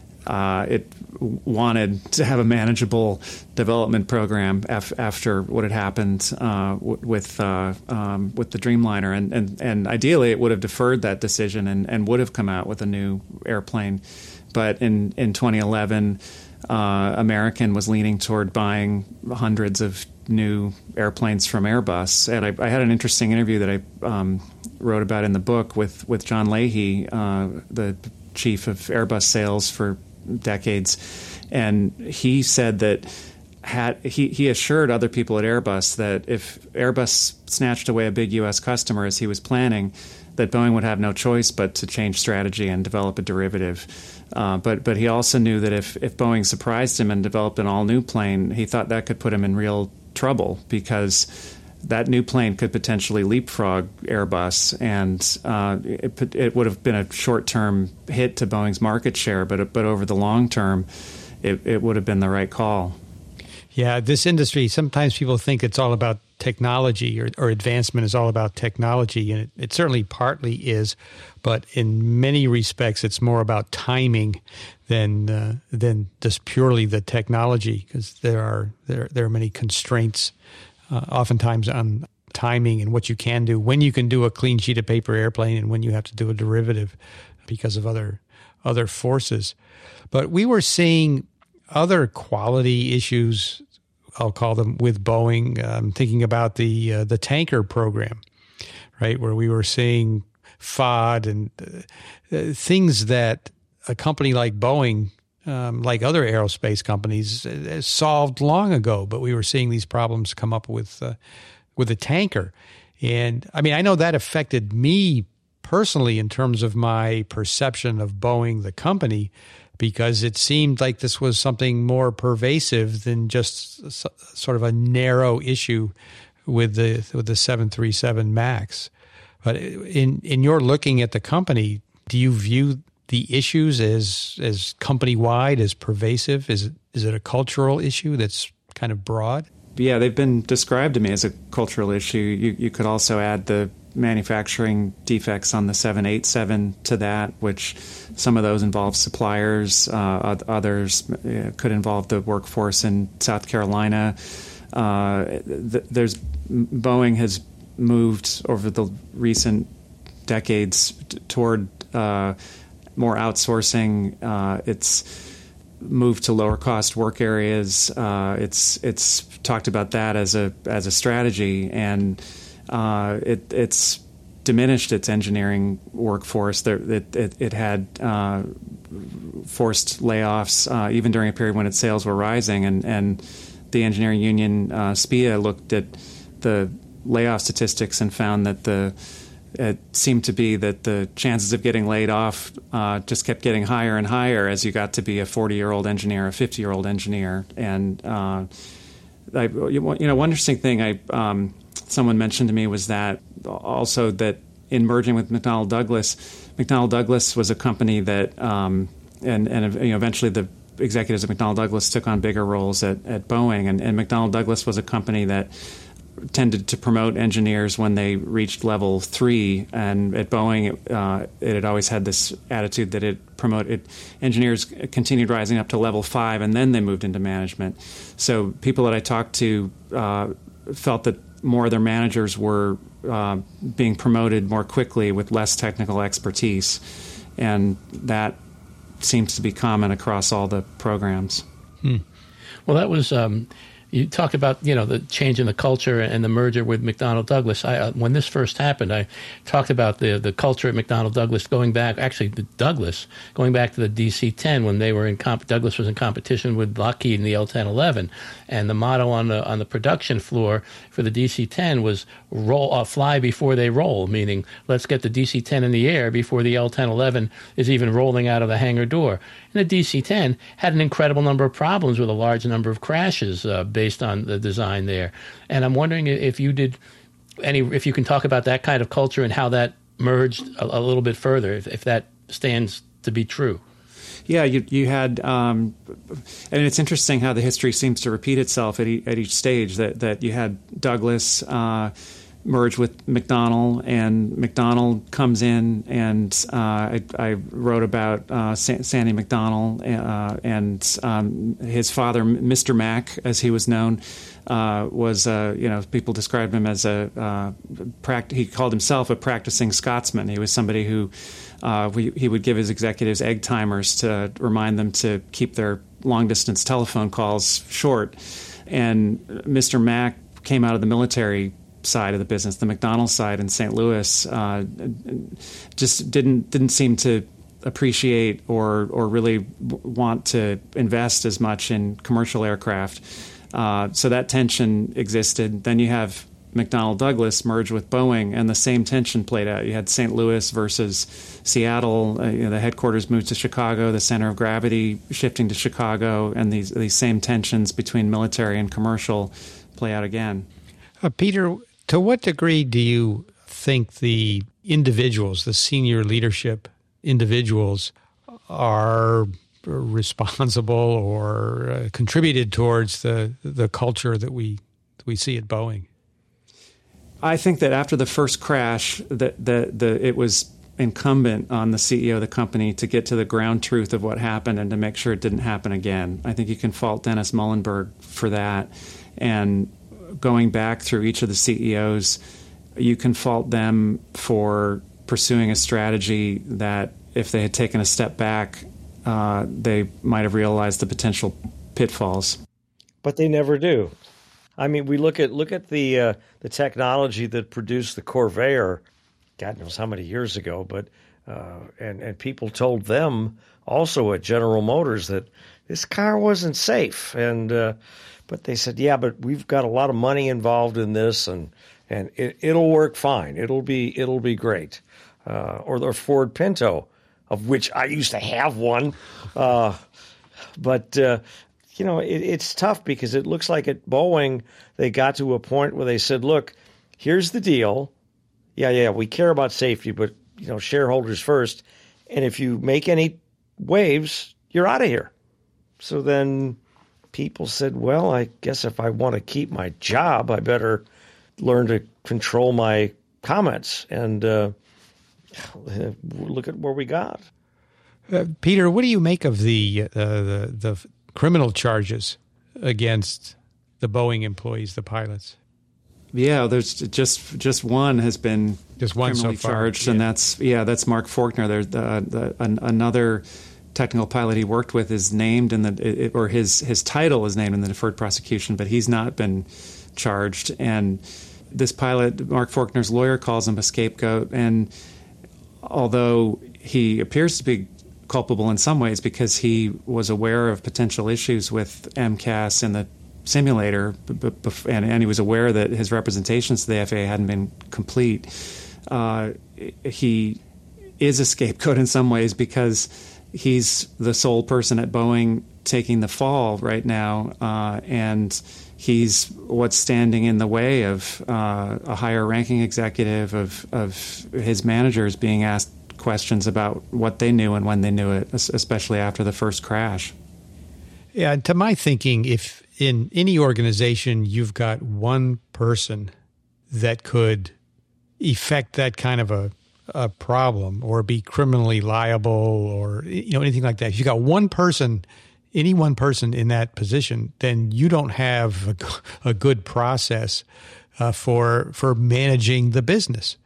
E: Uh, it wanted to have a manageable development program af- after what had happened uh, w- with uh, um, with the Dreamliner, and, and and ideally it would have deferred that decision and, and would have come out with a new airplane. But in in twenty eleven, uh, American was leaning toward buying hundreds of new airplanes from Airbus, and I, I had an interesting interview that I um, wrote about in the book with with John Leahy, uh, the chief of Airbus sales for decades, and he said that had he, he assured other people at Airbus that if Airbus snatched away a big U S customer as he was planning, that Boeing would have no choice but to change strategy and develop a derivative. Uh, but but he also knew that if, if Boeing surprised him and developed an all-new plane, he thought that could put him in real trouble, because that new plane could potentially leapfrog Airbus, and uh, it, it would have been a short-term hit to Boeing's market share, but but over the long term, it, it would have been the right call.
A: Yeah, this industry, sometimes people think it's all about technology, or, or advancement is all about technology, and it, it certainly partly is, but in many respects, it's more about timing than uh, than just purely the technology, because there are there there are many constraints. Uh, oftentimes on timing and what you can do, when you can do a clean sheet of paper airplane and when you have to do a derivative because of other other forces. But we were seeing other quality issues, I'll call them, with Boeing. I'm thinking about the uh, the tanker program, right, where we were seeing F O D and uh, things that a company like Boeing, Um, like other aerospace companies, uh, solved long ago, but we were seeing these problems come up with uh, with a tanker. And I mean, I know that affected me personally in terms of my perception of Boeing, the company, because it seemed like this was something more pervasive than just sort of a narrow issue with the with the seven thirty-seven MAX. But in in your looking at the company, do you view the issues as as company-wide, as pervasive? Is it is it a cultural issue that's kind of broad?
E: Yeah, they've been described to me as a cultural issue. You, you could also add the manufacturing defects on the seven eighty-seven to that, which some of those involve suppliers. Uh, others uh, could involve the workforce in South Carolina. Uh, th- there's Boeing has moved over the recent decades t- toward uh, more outsourcing. Uh, it's moved to lower cost work areas. Uh, it's it's talked about that as a as a strategy, and uh, it it's diminished its engineering workforce. There, it, it it had uh, forced layoffs uh, even during a period when its sales were rising, and and the engineering union uh, S P I A looked at the layoff statistics and found that the it seemed to be that the chances of getting laid off uh, just kept getting higher and higher as you got to be a forty-year-old engineer, a fifty-year-old engineer. And, uh, I, you know, one interesting thing I um, someone mentioned to me was that also that in merging with McDonnell Douglas, McDonnell Douglas was a company that, um, and, and you know, eventually the executives at McDonnell Douglas took on bigger roles at, at Boeing. And, and McDonnell Douglas was a company that tended to promote engineers when they reached level three, and at Boeing, uh, it had always had this attitude that it promoted engineers continued rising up to level five, and then they moved into management. So people that I talked to uh, felt that more of their managers were uh, being promoted more quickly with less technical expertise, and that seems to be common across all the programs.
D: Hmm. Well, that was. Um You talked about, you know, the change in the culture and the merger with McDonnell Douglas. I, uh, when this first happened, I talked about the the culture at McDonnell Douglas going back, actually the Douglas, going back to the D C ten when they were in comp- Douglas was in competition with Lockheed in the L ten eleven, and the motto on the on the production floor for the D C ten was roll uh, fly before they roll, meaning let's get the D C ten in the air before the L ten eleven is even rolling out of the hangar door. And the D C ten had an incredible number of problems with a large number of crashes uh, based on the design there. And I'm wondering if you did any, if you can talk about that kind of culture and how that merged a, a little bit further, if, if that stands to be true.
E: Yeah, you you had, um, and it's interesting how the history seems to repeat itself at, e- at each stage. That that you had Douglas uh, merge with McDonnell, and McDonnell comes in, and uh, I, I wrote about uh, Sa- Sandy McDonnell uh, and um, his father, Mister Mack, as he was known. Uh, was uh, you know people described him as a uh, pract- he called himself a practicing Scotsman. He was somebody who uh, we, he would give his executives egg timers to remind them to keep their long distance telephone calls short. And Mister Mack came out of the military side of the business, the McDonnell side in Saint Louis, uh, just didn't didn't seem to appreciate or or really want to invest as much in commercial aircraft. Uh, so that tension existed. Then you have McDonnell Douglas merge with Boeing, and the same tension played out. You had Saint Louis versus Seattle. Uh, you know, the headquarters moved to Chicago, the center of gravity shifting to Chicago, and these these same tensions between military and commercial play out again.
A: Uh, Peter, to what degree do you think the individuals, the senior leadership individuals, are responsible or uh, contributed towards the the culture that we we see at Boeing?
E: I think that after the first crash, that the, the it was incumbent on the C E O of the company to get to the ground truth of what happened and to make sure it didn't happen again. I think you can fault Dennis Muhlenberg for that. And going back through each of the C E Os, you can fault them for pursuing a strategy that if they had taken a step back, uh, they might have realized the potential pitfalls.
C: But they never do. I mean, we look at look at the uh, the technology that produced the Corvair, God knows how many years ago, but uh, and and people told them also at General Motors that this car wasn't safe, and uh, but they said, yeah, but we've got a lot of money involved in this, and and it, it'll work fine. It'll be it'll be great. Uh, or the Ford Pinto, of which I used to have one, uh, but. Uh, You know, it, it's tough because it looks like at Boeing they got to a point where they said, look, here's the deal. Yeah, yeah, we care about safety, but, you know, shareholders first. And if you make any waves, you're out of here. So then people said, well, I guess if I want to keep my job, I better learn to control my comments. And uh, look at where we got.
A: Uh, Peter, what do you make of the uh, the the criminal charges against the Boeing employees, the pilots?
E: Yeah, there's just just one has been
A: just one
E: criminally
A: so far.
E: charged,
A: yeah.
E: and that's yeah, that's Mark Faulkner. There's the, the, an, another technical pilot he worked with is named in the it, or his his title is named in the deferred prosecution, but he's not been charged. And this pilot, Mark Faulkner's lawyer, calls him a scapegoat, and although he appears to be culpable in some ways because he was aware of potential issues with M C A S and the simulator, and, and he was aware that his representations to the F A A hadn't been complete. Uh, he is a scapegoat in some ways because he's the sole person at Boeing taking the fall right now, uh, and he's what's standing in the way of uh, a higher-ranking executive, of, of his managers being asked questions about what they knew and when they knew it, especially after the first crash.
A: Yeah, to my thinking, if in any organization you've got one person that could effect that kind of a, a problem or be criminally liable or you know anything like that, if you got one person, any one person in that position, then you don't have a, a good process uh, for for managing the business.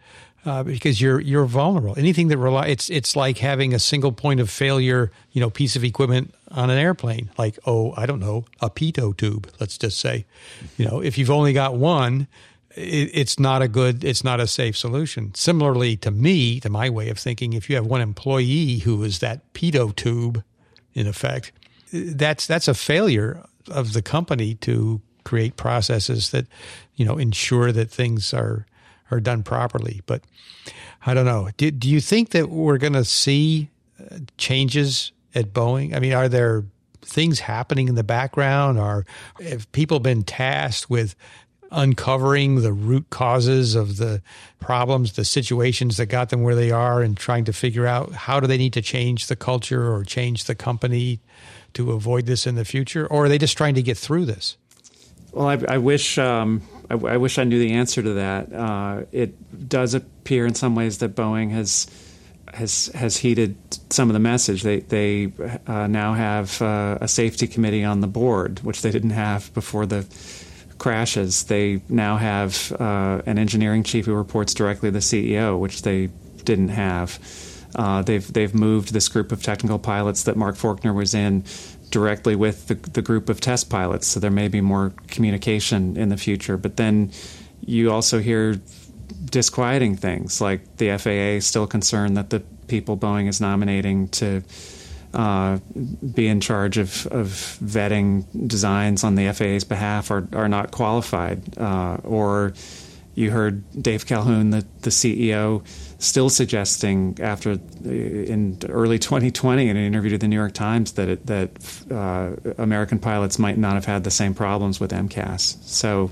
A: uh, because you're you're vulnerable. Anything that rely it's it's like having a single point of failure, you know, piece of equipment on an airplane. Like, oh, I don't know, a pitot tube. Let's just say, you know, if you've only got one, it, it's not a good, it's not a safe solution. Similarly, to me, to my way of thinking, if you have one employee who is that pitot tube, in effect, that's that's a failure of the company to create processes that, you know, ensure that things are are done properly. But I don't know. Do, do you think that we're going to see changes at Boeing? I mean, are there things happening in the background? Or have people been tasked with uncovering the root causes of the problems, the situations that got them where they are, and trying to figure out how do they need to change the culture or change the company to avoid this in the future? Or are they just trying to get through this?
E: Well, I, I wish um, I, I wish I knew the answer to that. Uh, it does appear in some ways that Boeing has has has heeded some of the message. They they uh, now have uh, a safety committee on the board, which they didn't have before the crashes. They now have uh, an engineering chief who reports directly to the C E O, which they didn't have. Uh, they've they've moved this group of technical pilots that Mark Faulkner was in directly with the, the group of test pilots, so there may be more communication in the future. But then you also hear disquieting things like the F A A is still concerned that the people Boeing is nominating to uh, be in charge of, of vetting designs on the F A A's behalf are, are not qualified. Uh, or you heard Dave Calhoun, the, the C E O, still suggesting after in early twenty twenty in an interview to the New York Times that it, that uh, American pilots might not have had the same problems with M C A S. So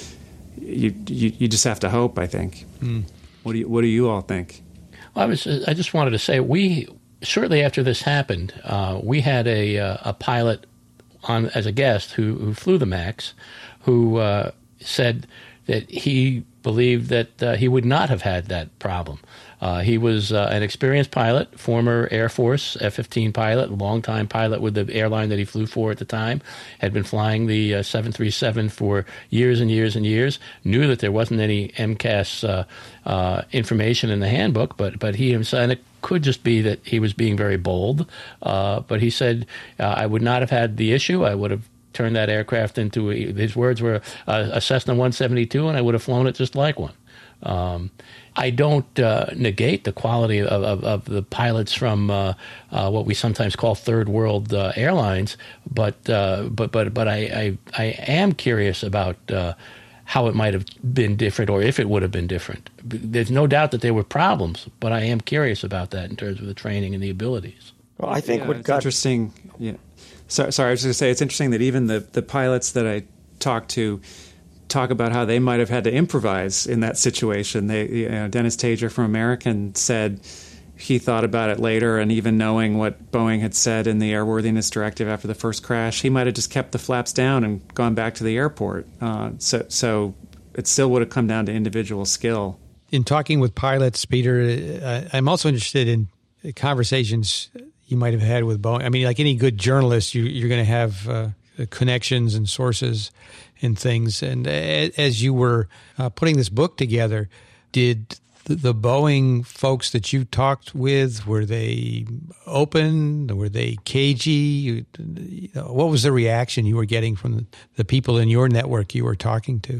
E: you you, you just have to hope, I think. Mm. What do you what do you all think?
D: Well, I was I just wanted to say we shortly after this happened, uh, we had a uh, a pilot on as a guest who who flew the MAX, who uh, said that he believed that uh, he would not have had that problem. Uh, he was uh, an experienced pilot, former Air Force F fifteen pilot, longtime pilot with the airline that he flew for at the time, had been flying the uh, seven thirty-seven for years and years and years, knew that there wasn't any M C A S uh, uh, information in the handbook, but, but he himself, and it could just be that he was being very bold, uh, but he said, uh, I would not have had the issue. I would have turned that aircraft into, a, his words were, a, a Cessna one seventy-two, and I would have flown it just like one. Um, I don't uh, negate the quality of, of, of the pilots from uh, uh, what we sometimes call third world uh, airlines, but uh, but but but I, I I am curious about uh, how it might have been different, or if it would have been different. There's no doubt that there were problems, but I am curious about that in terms of the training and the abilities.
C: Well, I think
E: yeah,
C: what
E: it's
C: got
E: interesting. Yeah, sorry, sorry, I was going to say it's interesting that even the the pilots that I talked to talk about how they might have had to improvise in that situation. They, you know, Dennis Tager from American said he thought about it later, and even knowing what Boeing had said in the airworthiness directive after the first crash, he might have just kept the flaps down and gone back to the airport. Uh, so, so it still would have come down to individual skill.
A: In talking with pilots, Peter, uh, I'm also interested in conversations you might have had with Boeing. I mean, like any good journalist, you, you're going to have uh, connections and sources and things. And as you were uh, putting this book together, did the, the Boeing folks that you talked with, were they open? Were they cagey? What was the reaction you were getting from the, the people in your network you were talking to?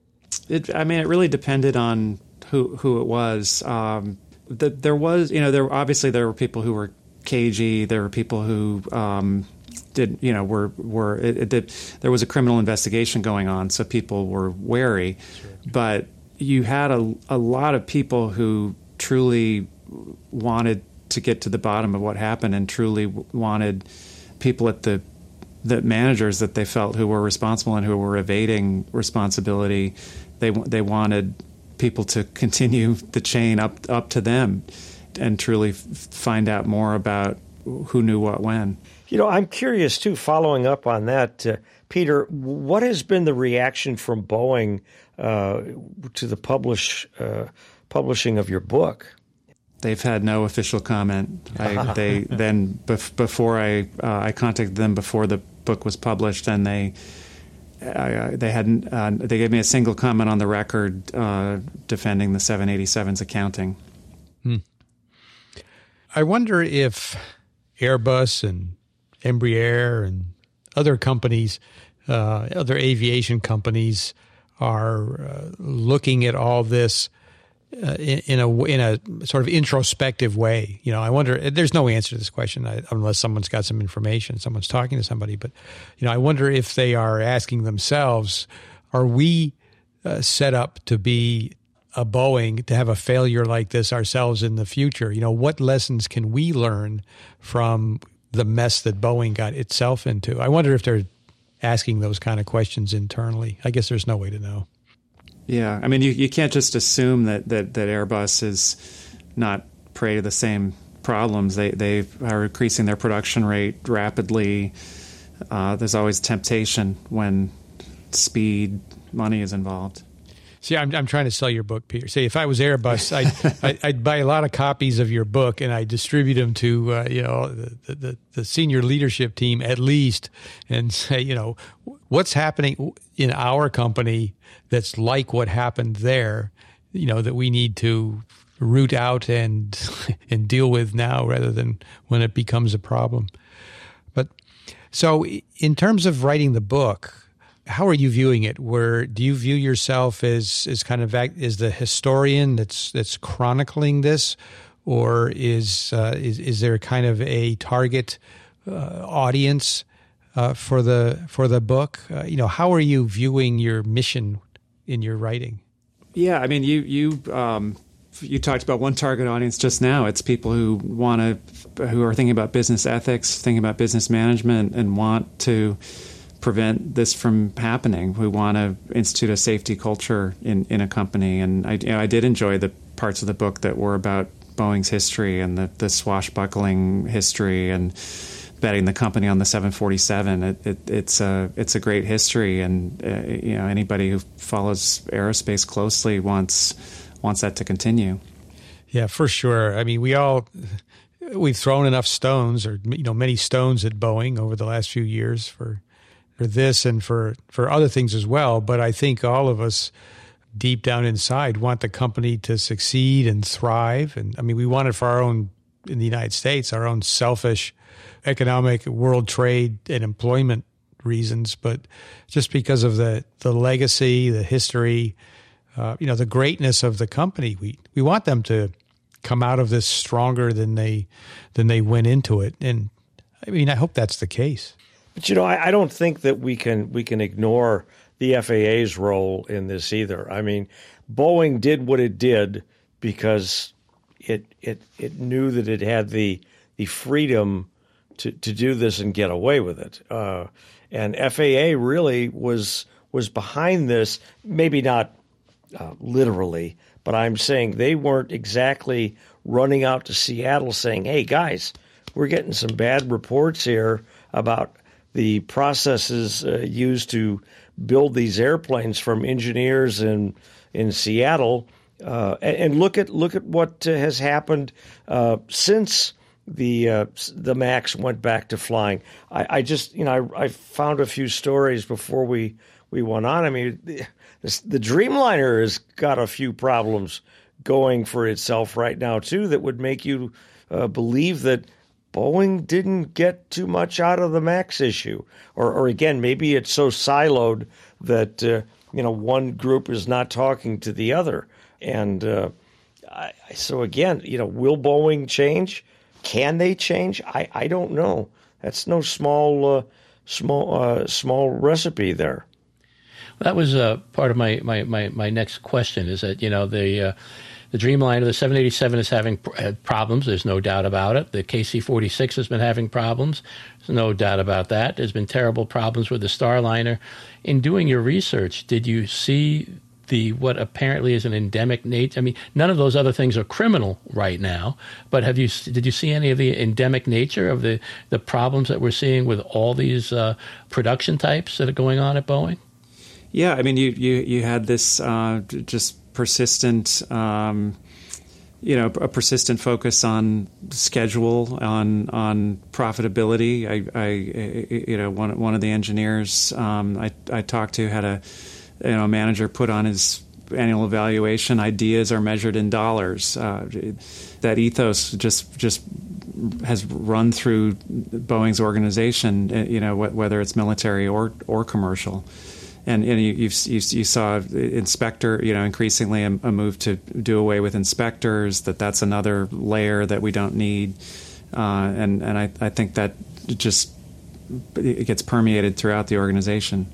E: It, I mean, it really depended on who who it was. Um, the, there was, you know, there obviously there were people who were cagey. There were people who um, did, you know, were were it, it did, there was a criminal investigation going on, so people were wary. Sure. But you had a a lot of people who truly wanted to get to the bottom of what happened, and truly wanted people at the the managers that they felt who were responsible and who were evading responsibility. They they wanted people to continue the chain up up to them and truly f- find out more about who knew what when.
C: You know, I'm curious, too, following up on that, uh, Peter, what has been the reaction from Boeing uh, to the publish uh, publishing of your book?
E: They've had no official comment. I, they then bef- before I uh, I contacted them before the book was published, and they uh, they hadn't. Uh, they gave me a single comment on the record uh, defending the seven eighty-seven's accounting.
A: Hmm. I wonder if Airbus and Embraer and other companies, uh, other aviation companies, are uh, looking at all this uh, in, in a in a sort of introspective way. You know, I wonder. There's no answer to this question I, unless someone's got some information, someone's talking to somebody. But you know, I wonder if they are asking themselves, "Are we uh, set up to be a Boeing, to have a failure like this ourselves in the future? You know, what lessons can we learn from the mess that Boeing got itself into?" I wonder if they're asking those kind of questions internally. I guess there's no way to know.
E: Yeah, I mean, you, you can't just assume that, that, that Airbus is not prey to the same problems. They they are increasing their production rate rapidly. Uh, there's always temptation when speed, money is involved.
A: See, I'm I'm trying to sell your book, Peter. Say, if I was Airbus, I'd, I'd, I'd buy a lot of copies of your book and I'd distribute them to uh, you know the, the the senior leadership team at least, and say, you know, what's happening in our company that's like what happened there, you know, that we need to root out and and deal with now rather than when it becomes a problem. But so, in terms of writing the book, how are you viewing it? Where do you view yourself as as kind of as the historian that's that's chronicling this, or is uh, is is there kind of a target uh, audience uh, for the for the book? Uh, you know, how are you viewing your mission in your writing?
E: Yeah, I mean, you you um, you talked about one target audience just now. It's people who want to, who are thinking about business ethics, thinking about business management, and want to prevent this from happening. We want to institute a safety culture in, in a company. And I, you know, I did enjoy the parts of the book that were about Boeing's history and the, the swashbuckling history and betting the company on the seven forty-seven. It, it, it's a it's a great history, and uh, you know, anybody who follows aerospace closely wants wants that to continue.
A: Yeah, for sure. I mean, we all we've thrown enough stones, or you know, many stones at Boeing over the last few years for. for this and for, for other things as well. But I think all of us deep down inside want the company to succeed and thrive. And I mean, we want it for our own, in the United States, our own selfish economic, world trade and employment reasons, but just because of the, the legacy, the history, uh, you know, the greatness of the company. We, we want them to come out of this stronger than they, than they went into it. And I mean, I hope that's the case.
C: But, you know, I, I don't think that we can we can ignore the F A A's role in this either. I mean, Boeing did what it did because it it it knew that it had the the freedom to, to do this and get away with it. Uh, and F A A really was was behind this, maybe not uh, literally, but I'm saying they weren't exactly running out to Seattle saying, "Hey, guys, we're getting some bad reports here about the processes uh, used to build these airplanes from engineers in in Seattle, uh, and, and look at look at what uh, has happened uh, since the uh, the Max went back to flying." I, I just you know I, I found a few stories before we, we went on. I mean, the, the Dreamliner has got a few problems going for itself right now too that would make you uh, believe that Boeing didn't get too much out of the Max issue, or, or again, maybe it's so siloed that uh, you know one group is not talking to the other, and uh, I, so again, you know, will Boeing change? Can they change? I, I don't know. That's no small uh, small uh, small recipe there.
D: That was uh, part of my, my, my, my next question. Is that you know the. Uh, The Dreamliner, the seven eighty-seven is having had problems. There's no doubt about it. The K C forty-six has been having problems. There's no doubt about that. There's been terrible problems with the Starliner. In doing your research, did you see the what apparently is an endemic nature? I mean, none of those other things are criminal right now, but have you did you see any of the endemic nature of the, the problems that we're seeing with all these uh, production types that are going on at Boeing?
E: Yeah, I mean, you you, you had this uh, just persistent um, you know, a persistent focus on schedule, on on profitability. I, I you know, one one of the engineers um, I I talked to had a you know a manager put on his annual evaluation, ideas are measured in dollars. Uh, that ethos just just has run through Boeing's organization, you know, whether it's military or or commercial. And, and you, you you saw inspector, you know, increasingly a, a move to do away with inspectors. That that's another layer that we don't need, uh, and and I, I think that just it gets permeated throughout the organization.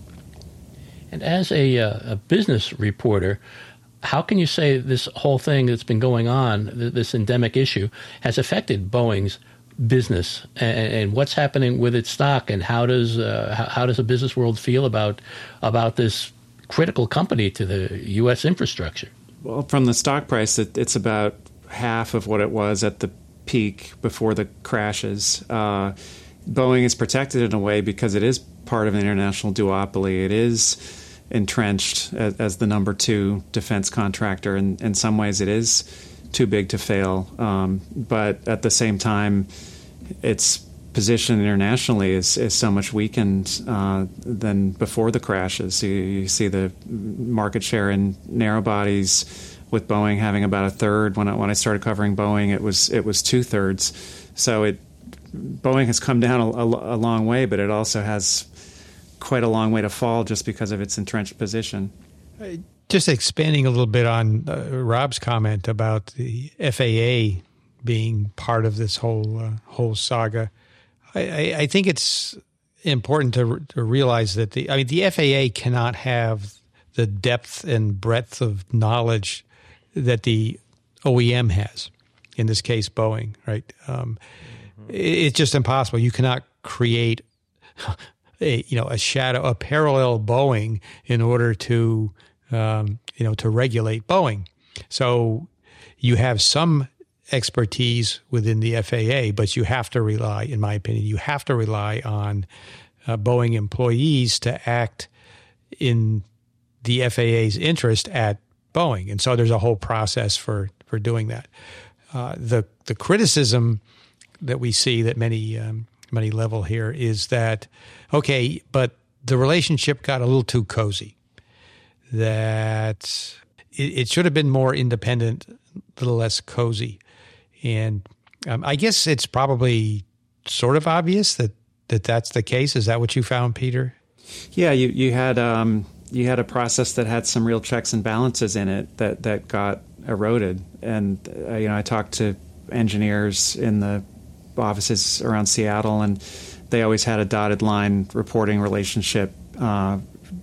D: And as a, uh, a business reporter, how can you say this whole thing that's been going on, this endemic issue, has affected Boeing's business, and, and what's happening with its stock, and how does uh, how, how does the business world feel about about this critical company to the U S infrastructure?
E: Well, from the stock price, it, it's about half of what it was at the peak before the crashes. Uh, Boeing is protected in a way because it is part of an international duopoly. It is entrenched as, as the number two defense contractor. In, in some ways, it is too big to fail. Um, but at the same time, its position internationally is, is so much weakened uh, than before the crashes. You, you see the market share in narrow bodies with Boeing having about a third. When I, when I started covering Boeing, it was it was two thirds. So it Boeing has come down a, a, a long way, but it also has quite a long way to fall just because of its entrenched position.
A: Just expanding a little bit on uh, Rob's comment about the F A A being part of this whole uh, whole saga, I, I, I think it's important to, to realize that the I mean the F A A cannot have the depth and breadth of knowledge that the O E M has. In this case, Boeing, right? Um, mm-hmm. it, it's just impossible. You cannot create a you know a shadow, a parallel Boeing in order to um, you know to regulate Boeing. So you have some expertise within the F A A, but you have to rely, in my opinion, you have to rely on uh, Boeing employees to act in the F A A's interest at Boeing, and so there's a whole process for for doing that. Uh, the the criticism that we see that many um, many level here is that okay, but the relationship got a little too cozy. That it, it should have been more independent, a little less cozy. And um, I guess it's probably sort of obvious that, that that's the case. Is that what you found, Peter?
E: Yeah, you you had um, you had a process that had some real checks and balances in it that, that got eroded. And uh, you know, I talked to engineers in the offices around Seattle, and they always had a dotted line reporting relationship. Uh,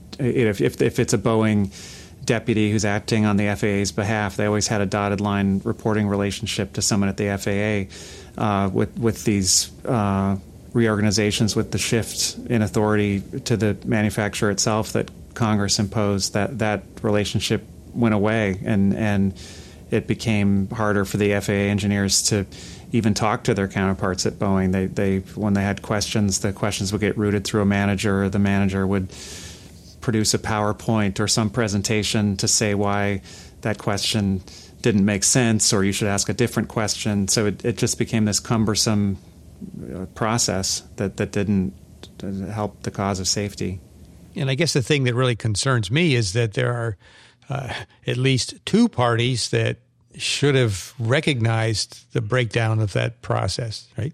E: if, if if it's a Boeing deputy who's acting on the F A A's behalf, they always had a dotted line reporting relationship to someone at the F A A. Uh, with with these uh, reorganizations, with the shift in authority to the manufacturer itself that Congress imposed, that that relationship went away, and and it became harder for the F A A engineers to even talk to their counterparts at Boeing. They they when they had questions, the questions would get routed through a manager, or the manager would produce a PowerPoint or some presentation to say why that question didn't make sense, or you should ask a different question. So it, it just became this cumbersome uh, process that, that didn't help the cause of safety.
A: And I guess the thing that really concerns me is that there are uh, at least two parties that should have recognized the breakdown of that process, right?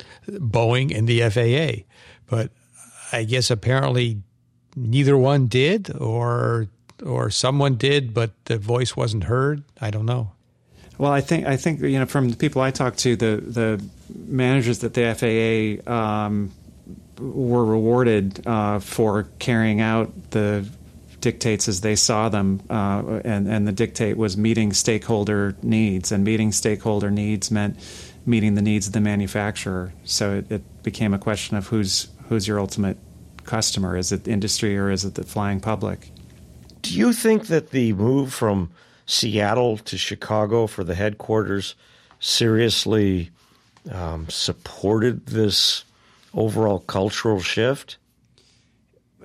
A: Boeing and the F A A. But I guess apparently neither one did, or or someone did, but the voice wasn't heard. I don't know.
E: Well, I think I think you know from the people I talked to, the the managers at the F A A um, were rewarded uh, for carrying out the dictates as they saw them, uh, and and the dictate was meeting stakeholder needs, and meeting stakeholder needs meant meeting the needs of the manufacturer. So it, it became a question of who's who's your ultimate customer. Is it the industry, or is it the flying public?
C: Do you think that the move from Seattle to Chicago for the headquarters seriously um, supported this overall cultural shift?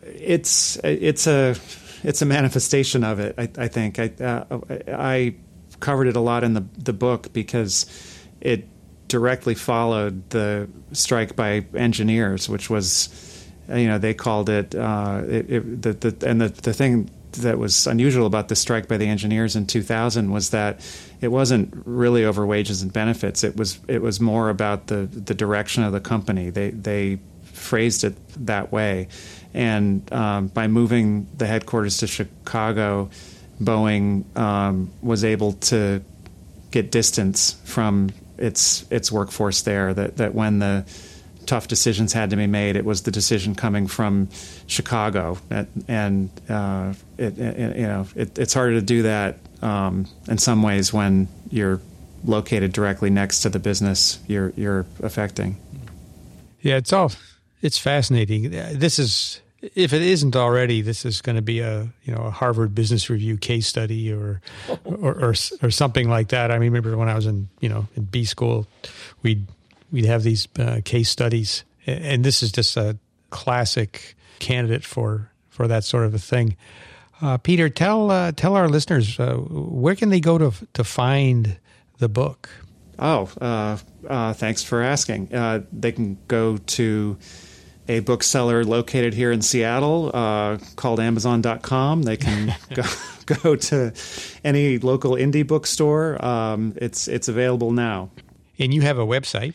C: It's
E: it's a it's a manifestation of it. I, I think I uh, I covered it a lot in the the book because it directly followed the strike by engineers, which was, you know, they called it, uh, it, it the, the and the the thing that was unusual about the strike by the engineers in two thousand was that it wasn't really over wages and benefits. It was it was more about the the direction of the company. They they phrased it that way, and um, by moving the headquarters to Chicago, Boeing um, was able to get distance from its its workforce there. That that when the tough decisions had to be made, it was the decision coming from Chicago, and uh, it, it, you know it, it's harder to do that um, in some ways when you're located directly next to the business you're you're affecting.
A: Yeah, it's all it's fascinating. This is, if it isn't already, this is going to be a you know a Harvard Business Review case study or or, or or something like that. I mean, remember when I was in you know in B school, we'd we'd have these uh, case studies, and this is just a classic candidate for for that sort of a thing. Uh, Peter, tell uh, tell our listeners uh, where can they go to to find the book?
E: Oh, uh, uh, thanks for asking. Uh, they can go to a bookseller located here in Seattle uh, called Amazon dot com. They can go, go to any local indie bookstore. Um, it's it's available now.
A: And you have a website?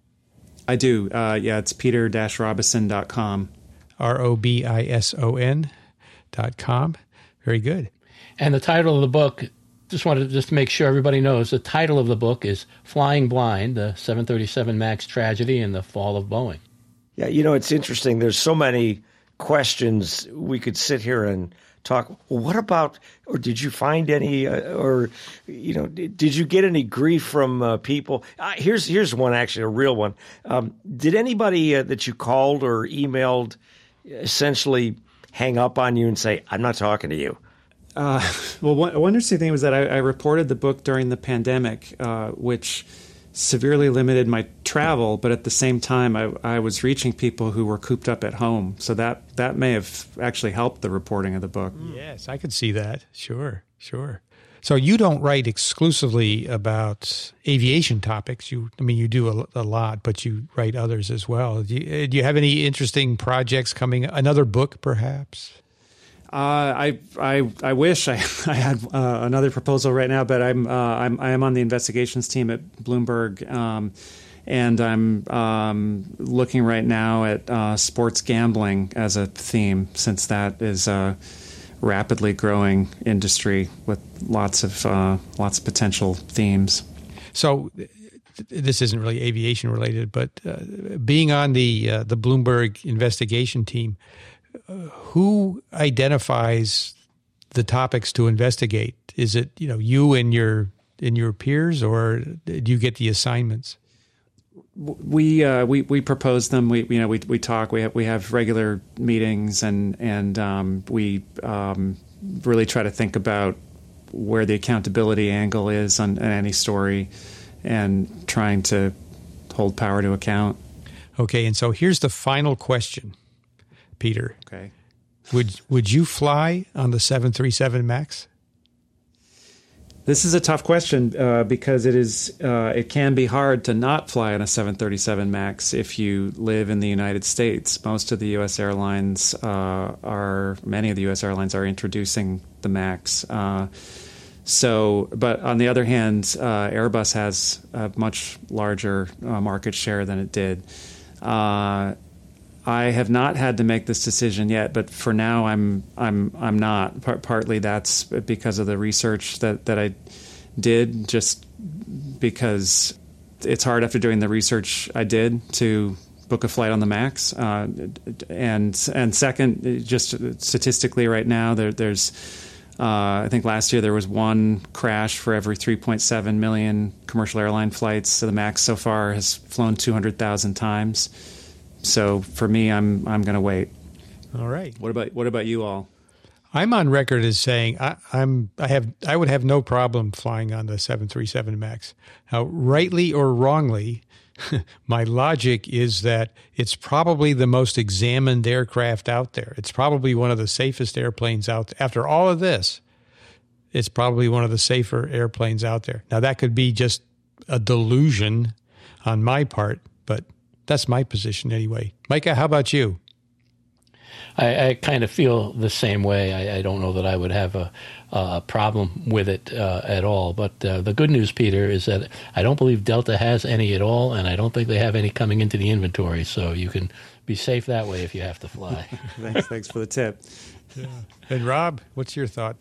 E: I do. Uh, yeah, it's peter dash robison dot com.
A: R O B I S O N dot com. Very good.
D: And the title of the book, just wanted to just to make sure everybody knows, the title of the book is Flying Blind, the seven thirty-seven MAX Tragedy and the Fall of Boeing.
C: Yeah, you know, it's interesting. There's so many questions. We could sit here and talk. Well, what about, or did you find any, uh, or, you know, did, did you get any grief from uh, people? Uh, here's here's one, actually, a real one. Um, did anybody uh, that you called or emailed essentially hang up on you and say, I'm not talking to you?
E: Uh, well, one, one interesting thing was that I, I reported the book during the pandemic, uh, which severely limited my travel, but at the same time, I, I was reaching people who were cooped up at home. So that, that may have actually helped the reporting of the book.
A: Yes, I could see that. Sure, sure. So you don't write exclusively about aviation topics. You, I mean, you do a, a lot, but you write others as well. Do you, do you have any interesting projects coming? Another book, perhaps?
E: Uh, I I I wish I, I had uh, another proposal right now, but I'm uh, I'm I am on the investigations team at Bloomberg, um, and I'm um, looking right now at uh, sports gambling as a theme, since that is a rapidly growing industry with lots of uh, lots of potential themes.
A: So this isn't really aviation related, but uh, being on the uh, the Bloomberg investigation team, uh, who identifies the topics to investigate? Is it you know you and your and your peers, or do you get the assignments?
E: We uh, we we propose them. We you know we we talk. We have we have regular meetings, and and um, we um, really try to think about where the accountability angle is on, on any story, and trying to hold power to account.
A: Okay, and so here's the final question, Peter.
E: Okay,
A: would would you fly on the seven thirty-seven MAX?
E: This is a tough question uh, because it is uh, it can be hard to not fly on a seven thirty-seven MAX if you live in the United States. Most of the U S airlines uh, are many of the U S airlines are introducing the MAX. Uh, so, but on the other hand, uh, Airbus has a much larger uh, market share than it did. Uh, I have not had to make this decision yet, but for now, I'm I'm I'm not. P- partly that's because of the research that, that I did, just because it's hard after doing the research I did to book a flight on the MAX. Uh, and and second, just statistically, right now there, there's uh, I think last year there was one crash for every three point seven million commercial airline flights. So the MAX so far has flown two hundred thousand times. So for me, I'm I'm going to wait.
A: All right.
E: What about what about you all?
A: I'm on record as saying I, I'm I have I would have no problem flying on the seven thirty-seven MAX. Now, rightly or wrongly, my logic is that it's probably the most examined aircraft out there. It's probably one of the safest airplanes out there. After all of this, it's probably one of the safer airplanes out there. Now, that could be just a delusion on my part, but that's my position anyway. Micah, how about you?
D: I, I kind of feel the same way. I, I don't know that I would have a, a problem with it uh, at all. But uh, the good news, Peter, is that I don't believe Delta has any at all, and I don't think they have any coming into the inventory. So you can be safe that way if you have to fly.
E: thanks, thanks for the tip.
A: Yeah. And Rob, what's your thought?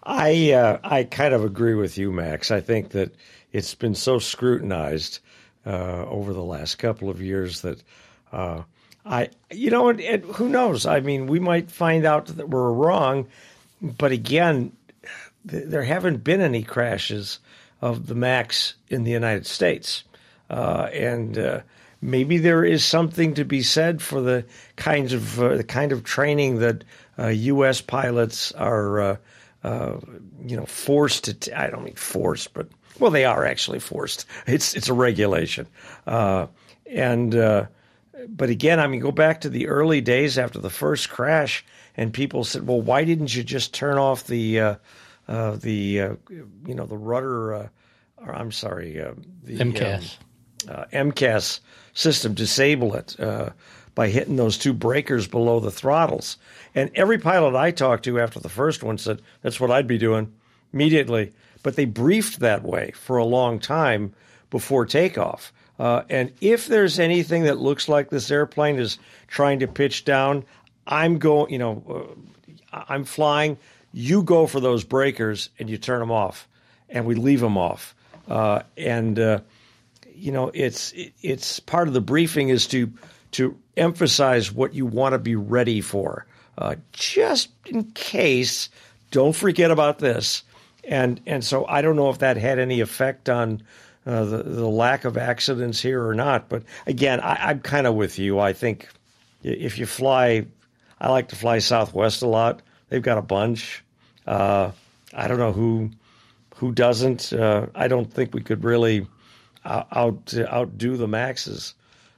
C: I uh, I kind of agree with you, Max. I think that it's been so scrutinized uh, over the last couple of years that. Uh, I, you know, and, and who knows? I mean, we might find out that we're wrong, but again, th- there haven't been any crashes of the MAX in the United States, uh, and uh, maybe there is something to be said for the kinds of uh, the kind of training that uh, U S pilots are, uh, uh, you know, forced to. T- I don't mean forced, but well, they are actually forced. It's it's a regulation, uh, and. Uh, But again, I mean, go back to the early days after the first crash, and people said, "Well, why didn't you just turn off the, uh, uh, the, uh, you know, the rudder? Uh, or I'm sorry, uh, the
D: M C A S,
C: um, uh, M C A S system, disable it uh, by hitting those two breakers below the throttles." And every pilot I talked to after the first one said, "That's what I'd be doing immediately." But they briefed that way for a long time before takeoff. Uh, and if there's anything that looks like this airplane is trying to pitch down, I'm going, you know, uh, I'm flying. You go for those breakers and you turn them off, and we leave them off. Uh, and uh, you know, it's it, it's part of the briefing is to to emphasize what you want to be ready for, uh, just in case. Don't forget about this. And and so I don't know if that had any effect on. Uh, the, the lack of accidents here or not. But again, I, I'm kind of with you. I think if you fly, I like to fly Southwest a lot. They've got a bunch. Uh, I don't know who who doesn't. Uh, I don't think we could really out, out outdo the Maxes.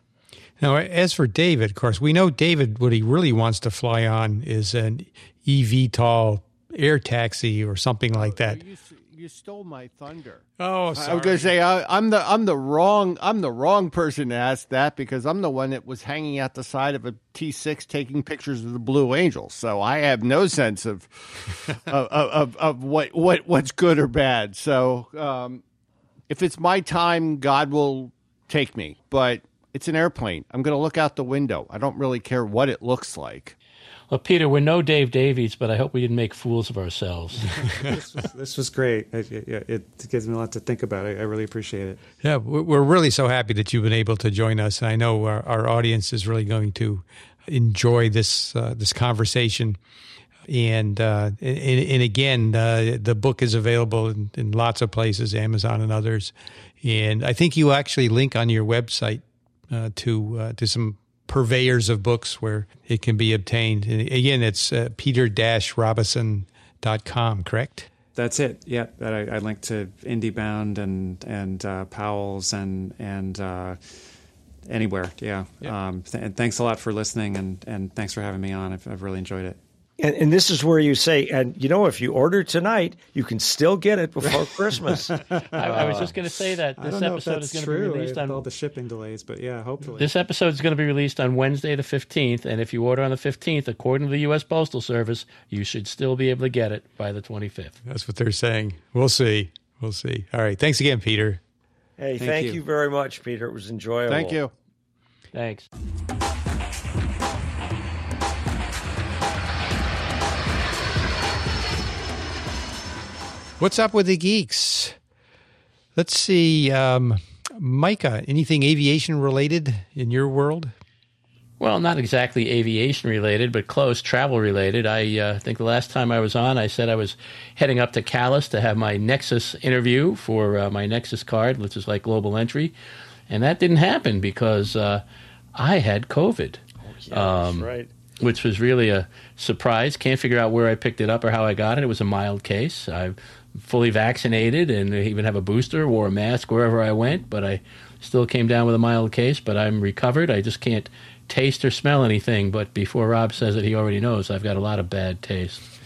A: Now, as for David, of course, we know David, what he really wants to fly on is an eVTOL air taxi or something like that.
B: You, you stole my thunder.
A: Oh, sorry.
B: I was going to say I, I'm the I'm the wrong I'm the wrong person to ask that because I'm the one that was hanging out the side of a T six taking pictures of the Blue Angels. So I have no sense of of, of of what what what's good or bad. So um, if it's my time, God will take me. But it's an airplane. I'm going to look out the window. I don't really care what it looks like.
D: Well, Peter, we're no Dave Davies, but I hope we didn't make fools of ourselves.
E: this, was, this was great. It, it, it gives me a lot to think about. I, I really appreciate it.
A: Yeah, we're really so happy that you've been able to join us. I know our, our audience is really going to enjoy this uh, this conversation. And uh, and, and again, uh, the book is available in, in lots of places, Amazon and others. And I think you actually link on your website uh, to uh, to some purveyors of books where it can be obtained. And again, it's uh, peter dash robison dot com, correct?
E: That's it. Yeah, that I, I linked to IndieBound and and uh, Powell's and and uh, anywhere. Yeah. yeah. Um, th- and thanks a lot for listening, and and thanks for having me on. I've, I've really enjoyed it.
C: And, and this is where you say, and you know, if you order tonight, you can still get it before Christmas.
D: I, I was just going to say that this
E: I don't know
D: episode
E: if
D: is
E: that's
D: going to
E: true.
D: be released on
E: all the shipping delays, but yeah, hopefully
D: this episode is going to be released on Wednesday the fifteenth, and if you order on the fifteenth, according to the U S Postal Service, you should still be able to get it by the twenty-fifth.
A: That's what they're saying. We'll see. We'll see. All right. Thanks again, Peter.
C: Hey,
E: thank,
C: thank
E: you.
C: you very much, Peter. It was enjoyable.
B: Thank you.
D: Thanks.
A: What's up with the geeks? Let's see. Um, Micah, anything aviation related in your world?
D: Well, not exactly aviation related, but close, travel related. I uh, think the last time I was on, I said I was heading up to Calais to have my Nexus interview for uh, my Nexus card, which is like global entry. And that didn't happen because uh, I had COVID.
C: Oh, yeah,
D: um,
C: that's right.
D: Which was really a surprise. Can't figure out where I picked it up or how I got it. It was a mild case. I'm fully vaccinated and even have a booster, wore a mask wherever I went, but I still came down with a mild case, but I'm recovered. I just can't taste or smell anything, but before Rob says it, he already knows I've got a lot of bad taste.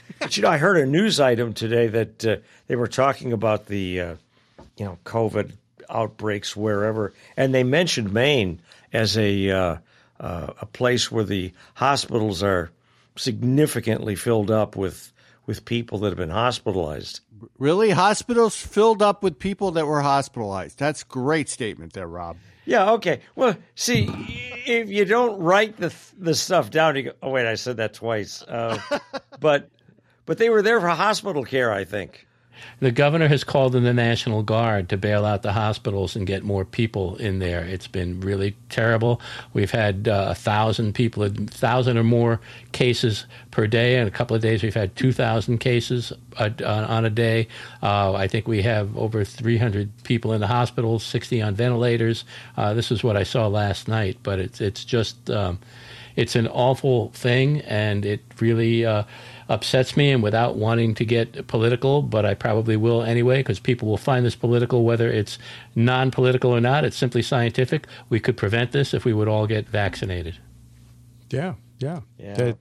C: But, you know, I heard a news item today that uh, they were talking about the, uh, you know, COVID outbreaks wherever, and they mentioned Maine as a uh, uh, a place where the hospitals are significantly filled up with with people that have been hospitalized.
B: Really? Hospitals filled up with people that were hospitalized. That's a great statement there, Rob.
C: Yeah, okay. Well, see, if you don't write the the stuff down, you go, oh, wait, I said that twice. Uh, but but they were there for hospital care, I think.
D: The governor has called in the National Guard to bail out the hospitals and get more people in there. It's been really terrible. We've had uh, a thousand people, a thousand or more cases per day. In a couple of days, we've had two thousand cases a, on a day. Uh, I think we have over three hundred people in the hospitals, sixty on ventilators. Uh, this is what I saw last night, but it's it's just um, it's an awful thing, and it really uh, upsets me, and without wanting to get political, but I probably will anyway, because people will find this political, whether it's non-political or not. It's simply scientific. We could prevent this if we would all get vaccinated.
A: Yeah, yeah.
C: Yeah.
A: That,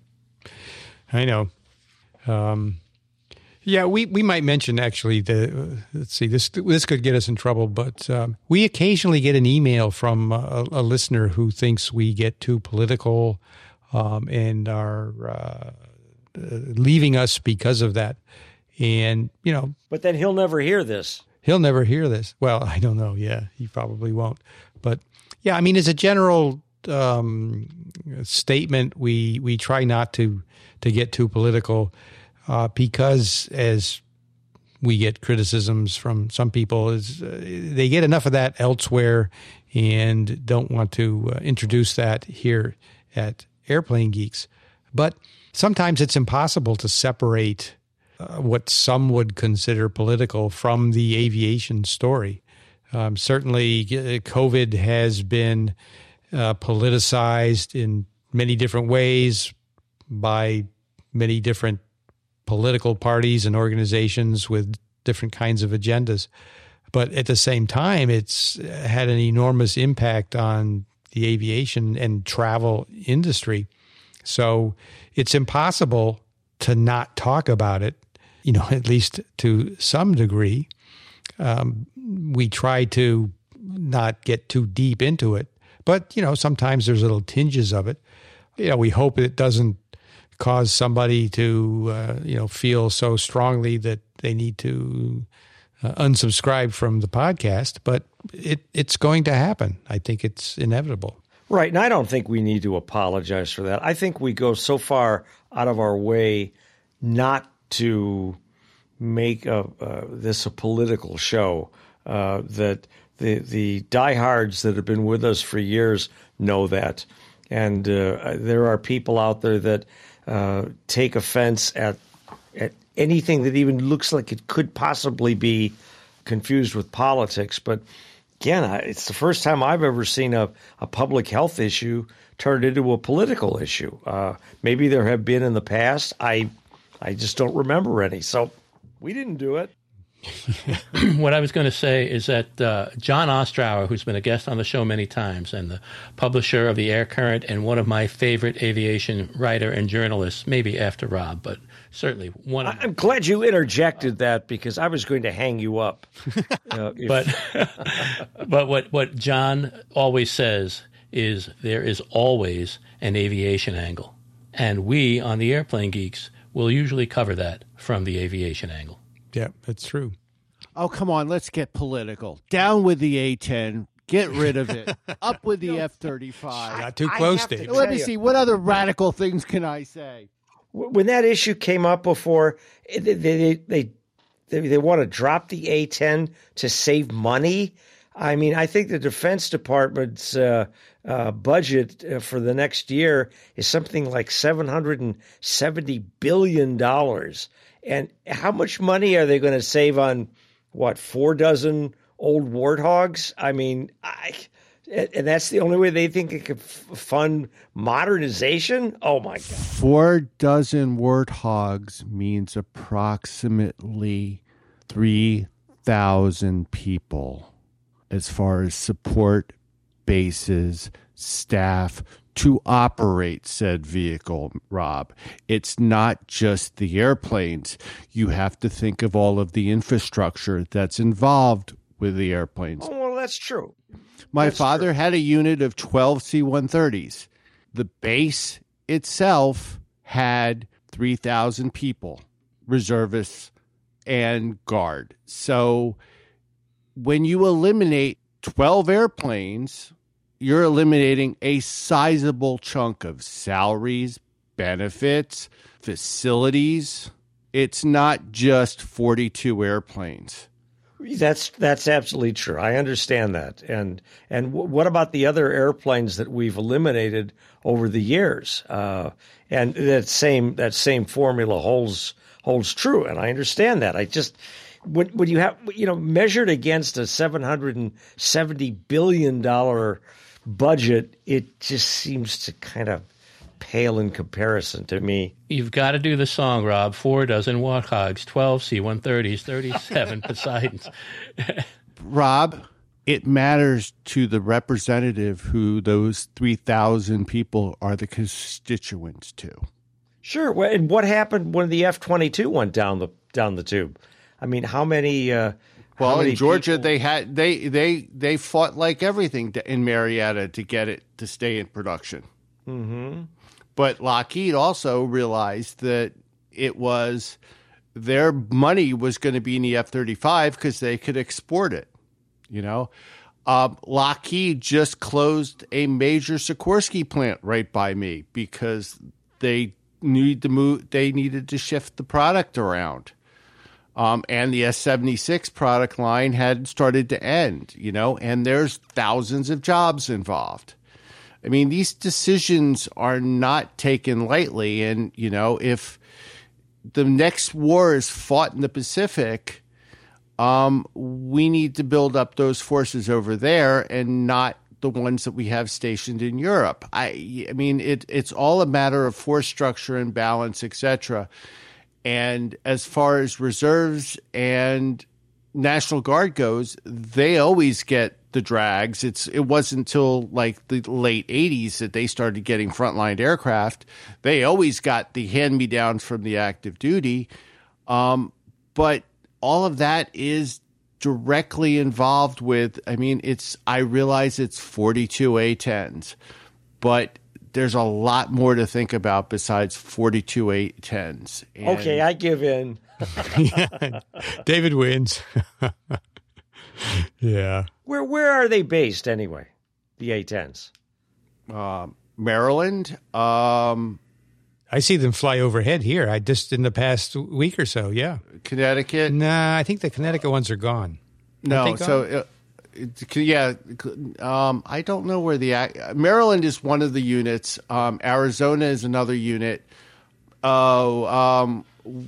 A: I know. Um, yeah, we, we might mention, actually, the uh, let's see, this this could get us in trouble, but um, we occasionally get an email from a, a listener who thinks we get too political um, and are uh, leaving us because of that. And, you know.
C: But then he'll never hear this.
A: He'll never hear this. Well, I don't know. Yeah, he probably won't. But, yeah, I mean, as a general um, statement, we we try not to, to get too political uh, because, as we get criticisms from some people, is uh, they get enough of that elsewhere and don't want to uh, introduce that here at Airplane Geeks. But sometimes it's impossible to separate uh, what some would consider political from the aviation story. Um, certainly, COVID has been uh, politicized in many different ways by many different political parties and organizations with different kinds of agendas. But at the same time, it's had an enormous impact on the aviation and travel industry. So it's impossible to not talk about it, you know, at least to some degree. Um, we try to not get too deep into it, but, you know, sometimes there's little tinges of it. You know, we hope it doesn't cause somebody to, uh, you know, feel so strongly that they need to uh, unsubscribe from the podcast, but it, it's going to happen. I think it's inevitable.
C: Right, and I don't think we need to apologize for that. I think we go so far out of our way not to make a, uh, this a political show uh, that the the diehards that have been with us for years know that. And uh, there are people out there that uh, take offense at at anything that even looks like it could possibly be confused with politics, but again, it's the first time I've ever seen a, a public health issue turned into a political issue. Uh, maybe there have been in the past. I I just don't remember any. So we didn't do it.
D: What I was going to say is that uh, John Ostrower, who's been a guest on the show many times and the publisher of the Air Current and one of my favorite aviation writer and journalists, maybe after Rob, but certainly one of
C: I'm glad you interjected that because I was going to hang you up. Uh, if...
D: But but what, what John always says is there is always an aviation angle. And we on the Airplane Geeks will usually cover that from the aviation angle.
A: Yeah, that's true.
B: Oh, come on. Let's get political. Down with the A ten. Get rid of it. Up with the F thirty-five.
A: Not too close, Dave.
B: Let me see. What other radical things can I say?
C: When that issue came up before, they they they, they, they want to drop the A ten to save money. I mean, I think the Defense Department's uh, uh, budget uh, for the next year is something like seven hundred seventy billion dollars. And how much money are they going to save on, what, four dozen old warthogs? I mean, I, and that's the only way they think it could fund modernization? Oh, my God.
B: Four dozen warthogs means approximately three thousand people as far as support, bases, staff, to operate said vehicle, Rob. It's not just the airplanes. You have to think of all of the infrastructure that's involved with the airplanes.
C: Oh, well, that's true.
B: My
C: that's
B: father
C: true.
B: had a unit of twelve C one thirties. The base itself had three thousand people, reservists and guard. So when you eliminate twelve airplanes, you're eliminating a sizable chunk of salaries, benefits, facilities. It's not just forty-two airplanes.
C: That's that's absolutely true. I understand that. And and w- what about the other airplanes that we've eliminated over the years? Uh, and that same that same formula holds holds true. And I understand that. I just when when you have you know measured against a seven hundred seventy billion dollar budget, it just seems to kind of pale in comparison to me.
D: You've got to do the song, Rob. Four dozen Warthogs, twelve C one thirties, thirty-seven Poseidons.
B: Rob, it matters to the representative who those three thousand people are the constituents to.
C: Sure. Well, and what happened when the F twenty-two went down the down the tube? I mean, how many? Uh,
B: well,
C: how many
B: in Georgia,
C: people...
B: they had they they they fought like everything to, in Marietta to get it to stay in production.
C: Mm-hmm.
B: But Lockheed also realized that it was their money was going to be in the F thirty-five because they could export it. You know, um, Lockheed just closed a major Sikorsky plant right by me because they need to move. They needed to shift the product around, um, and the S seventy-six product line had started to end. You know, and there's thousands of jobs involved. I mean, these decisions are not taken lightly. And, you know, if the next war is fought in the Pacific, um, we need to build up those forces over there and not the ones that we have stationed in Europe. I, I mean, it, it's all a matter of force structure and balance, et cetera. And as far as reserves and National Guard goes, they always get the drags. It's it wasn't until like the late eighties that they started getting frontline aircraft. They always got the hand-me-downs from the active duty. Um, but all of that is directly involved with, I mean, it's, I realize it's forty-two A tens, but there's a lot more to think about besides forty-two A tens. And
C: okay, I give in.
A: Yeah. David wins. Yeah.
C: Where where are they based anyway? The A tens.
B: Uh, Maryland. Um,
A: I see them fly overhead here. I just in the past week or so. Yeah.
B: Connecticut.
A: Nah, I think the Connecticut ones are gone.
B: No, so uh, it, yeah, um, I don't know where the Maryland is one of the units. Um, Arizona is another unit. Oh, um,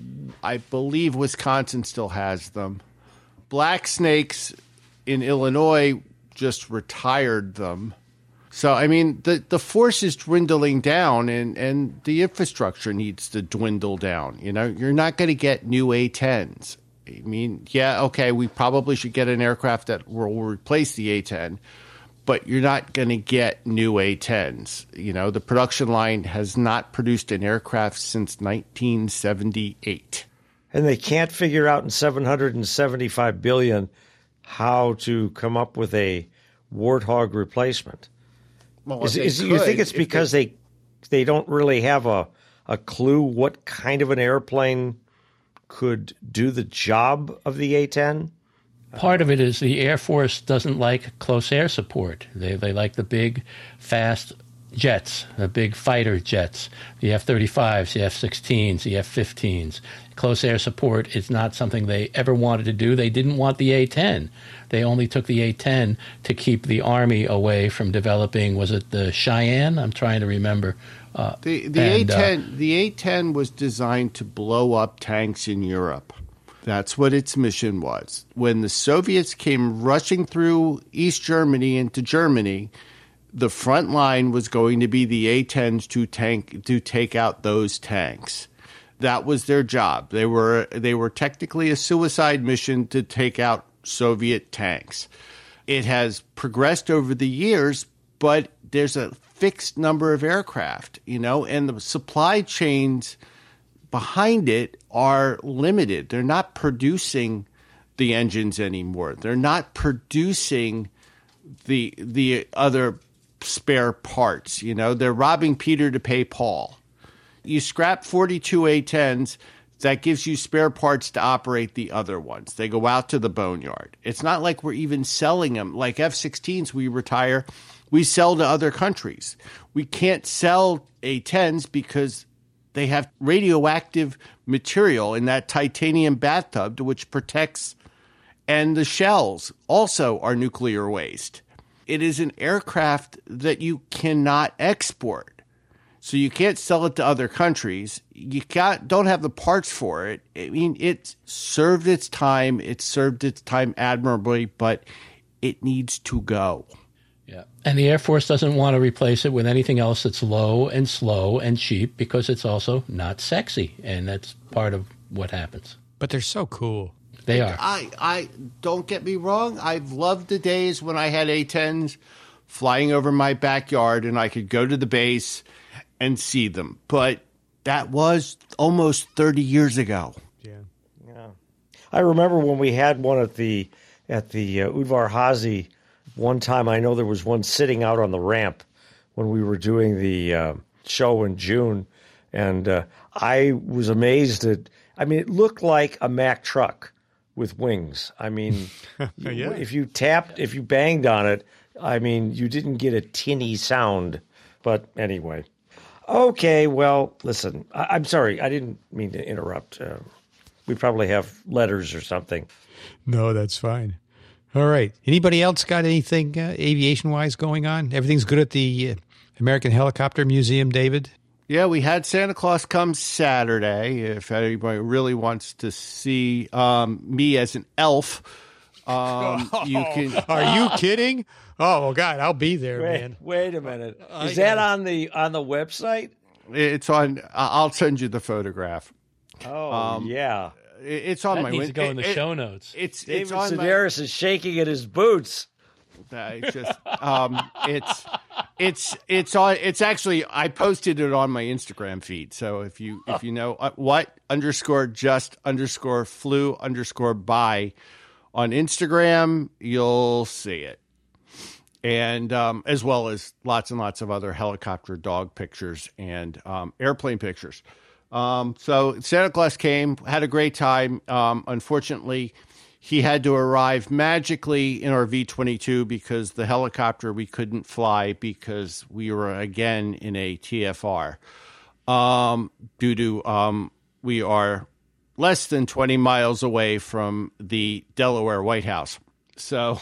B: I believe Wisconsin still has them. Black Snakes in Illinois just retired them. So, I mean, the, the force is dwindling down and, and the infrastructure needs to dwindle down. You know, you're not going to get new A tens. I mean, yeah, okay, we probably should get an aircraft that will replace the A ten, but you're not going to get new A tens. You know, the production line has not produced an aircraft since nineteen seventy-eight.
C: And they can't figure out in seven hundred seventy-five billion dollars how to come up with a Warthog replacement.
B: Well,
C: is,
B: they
C: is,
B: could,
C: you think it's because
B: they,
C: they they don't really have a, a clue what kind of an airplane could do the job of the A ten?
D: Part of it is the Air Force doesn't like close air support. They they like the big, fast jets, the big fighter jets, the F thirty-fives, the F sixteens, the F fifteens. Close air support is not something they ever wanted to do. They didn't want the A ten. They only took the A ten to keep the Army away from developing, was it the Cheyenne? I'm trying to remember. Uh,
B: the the
D: and,
B: A ten
D: uh,
B: the A ten was designed to blow up tanks in Europe. That's what its mission was. When the Soviets came rushing through East Germany into Germany, the front line was going to be the A tens to tank to take out those tanks. That was their job. They were they were technically a suicide mission to take out Soviet tanks. It has progressed over the years, but there's a fixed number of aircraft, you know, and the supply chains behind it are limited. They're not producing the engines anymore. They're not producing the the other spare parts, you know. They're robbing Peter to pay Paul. You scrap forty-two A tens, that gives you spare parts to operate the other ones. They go out to the boneyard. It's not like we're even selling them. Like F sixteens, we retire, we sell to other countries. We can't sell A tens because they have radioactive material in that titanium bathtub, which protects, and the shells also are nuclear waste. It is an aircraft that you cannot export. So you can't sell it to other countries. You got, don't have the parts for it. I mean, it served its time. It served its time admirably, but it needs to go.
D: Yeah. And the Air Force doesn't want to replace it with anything else that's low and slow and cheap because it's also not sexy. And that's part of what happens.
A: But they're so cool.
D: They are.
B: I, I don't get me wrong. I've loved the days when I had A tens flying over my backyard and I could go to the base and see them. But that was almost thirty years ago.
A: Yeah.
C: Yeah. I remember when we had one at the at the uh, Udvar Hazy one time. I know there was one sitting out on the ramp when we were doing the uh, show in June. And uh, I was amazed at, I mean, it looked like a Mack truck with wings. I mean,
A: yeah.
C: if you tapped, if you banged on it, I mean, you didn't get a tinny sound. But anyway. Okay, well, listen, I, I'm sorry. I didn't mean to interrupt. Uh, we probably have letters or something.
A: No, that's fine. All right. Anybody else got anything uh, aviation-wise going on? Everything's good at the uh, American Helicopter Museum, David?
B: Yeah, we had Santa Claus come Saturday. If anybody really wants to see um, me as an elf, um, you can.
A: Are you kidding? Oh, well, God, I'll be there,
C: Wait,
A: man.
C: wait a minute.
A: I
C: Is that
A: gotta-
C: on the on the website?
B: It's on. I'll send you the photograph.
C: Oh,
B: Um,
C: yeah.
B: It's on
D: That
B: my.
D: needs to go in
B: it-
D: the
B: it-
D: show notes.
B: It's
C: David
B: it's on my.
C: Sedaris is shaking in his boots.
B: Uh, It's just um, it's it's it's on. It's actually I posted it on my Instagram feed. So if you if you know uh, what underscore just underscore flew underscore by on Instagram, you'll see it. And um, as well as lots and lots of other helicopter dog pictures and um, airplane pictures. Um, so Santa Claus came, had a great time. Um, unfortunately, he had to arrive magically in our V twenty-two because the helicopter we couldn't fly because we were again in a T F R. Um, due to um, we are less than twenty miles away from the Delaware White House. So...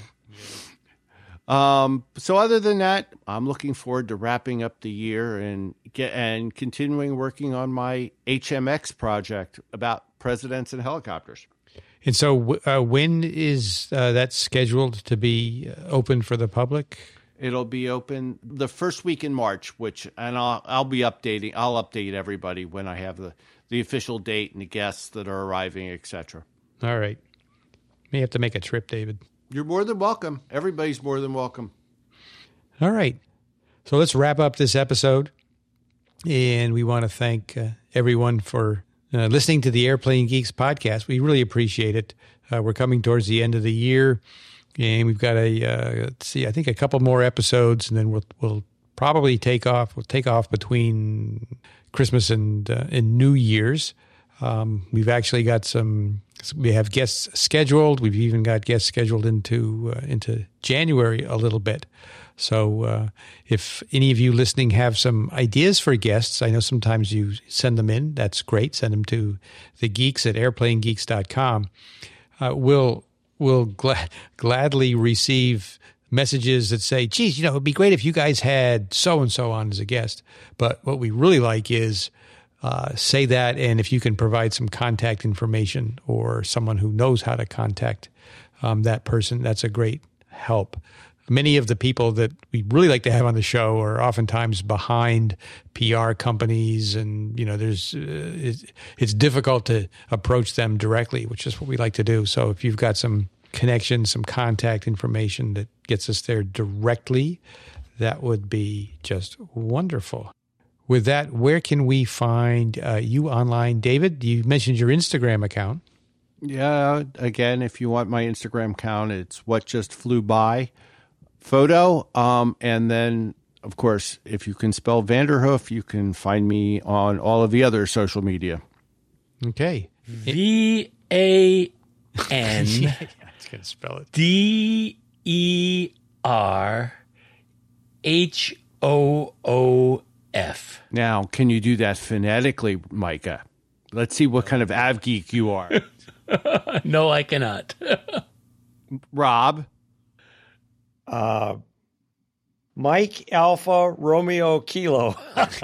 B: Um, so other than that, I'm looking forward to wrapping up the year and get and continuing working on my H M X project about presidents and helicopters.
A: And so uh, when is uh, that scheduled to be open for the public?
B: It'll be open the first week in March, which and I'll I'll be updating. I'll update everybody when I have the, the official date and the guests that are arriving, et cetera.
A: All right. May have to make a trip, David.
B: You're more than welcome. Everybody's more than welcome.
A: All right. So let's wrap up this episode. And we want to thank uh, everyone for uh, listening to the Airplane Geeks podcast. We really appreciate it. Uh, we're coming towards the end of the year, and we've got a, uh, let's see, I think a couple more episodes, and then we'll we'll probably take off. We'll take off between Christmas and, uh, and New Year's. Um, we've actually got some, we have guests scheduled. We've even got guests scheduled into uh, into January a little bit. So uh, if any of you listening have some ideas for guests, I know sometimes you send them in. That's great. Send them to the geeks at airplane geeks dot com. Uh, we'll we'll gla- gladly receive messages that say, geez, you know, it'd be great if you guys had so-and-so on as a guest. But what we really like is uh, say that, and if you can provide some contact information or someone who knows how to contact um, that person, that's a great help. Many of the people that we really like to have on the show are oftentimes behind P R companies, and you know, there's uh, it's, it's difficult to approach them directly, which is what we like to do. So if you've got some connections, some contact information that gets us there directly, that would be just wonderful. With that, where can we find uh, you online, David? You mentioned your Instagram account.
B: Yeah, again, if you want my Instagram account, it's What Just Flew By photo. Um, and then, of course, if you can spell Vanderhoof, you can find me on all of the other social media.
A: Okay.
D: V A N
A: Yeah, it's going to spell it.
D: D E R H O O F.
B: Now, can you do that phonetically, Micah? Let's see what kind of av geek you are.
D: No, I cannot.
B: Rob?
C: Uh, Mike Alpha Romeo Kilo.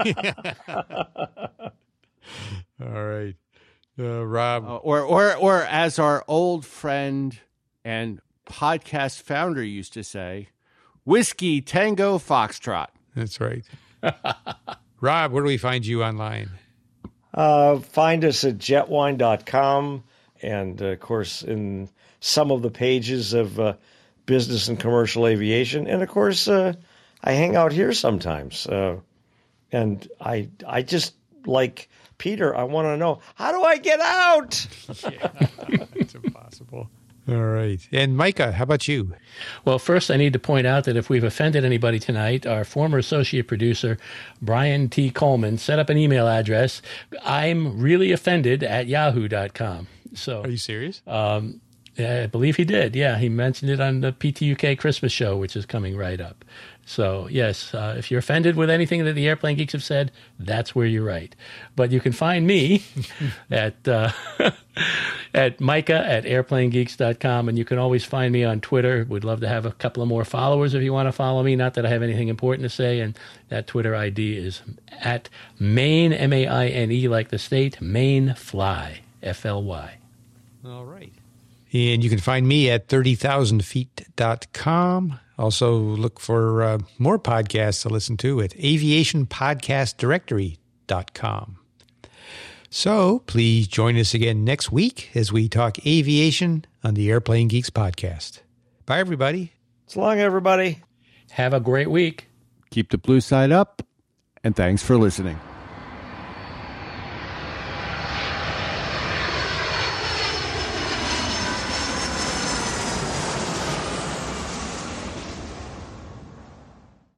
A: All right. Uh, Rob.
B: Uh, or, or, or as our old friend and podcast founder used to say, Whiskey Tango Foxtrot.
A: That's right. Rob, where do we find you online?
C: Uh, find us at jetwine dot com and, uh, of course, in some of the pages of uh, business and commercial aviation. And, of course, uh, I hang out here sometimes. Uh, and I I just, like Peter, I want to know, how do I get out?
A: Yeah, it's impossible. All right. And Micah, how about you?
D: Well, first, I need to point out that if we've offended anybody tonight, our former associate producer, Brian T. Coleman, set up an email address. I'm really offended at yahoo dot com. So,
A: Are you serious?
D: Um, I believe he did. Yeah, he mentioned it on the P T U K Christmas show, which is coming right up. So, yes, uh, if you're offended with anything that the Airplane Geeks have said, that's where you're right. But you can find me at uh, at Micah at airplane geeks dot com, and you can always find me on Twitter. We'd love to have a couple of more followers if you want to follow me. Not that I have anything important to say, and that Twitter I D is at Maine, M A I N E, like the state, Maine Fly, F L Y.
A: All right. And you can find me at thirty thousand feet dot com. Also, look for uh, more podcasts to listen to at aviation podcast directory dot com. So please join us again next week as we talk aviation on the Airplane Geeks podcast. Bye, everybody.
C: So long, everybody.
D: Have a great week.
B: Keep the blue side up, and thanks for listening.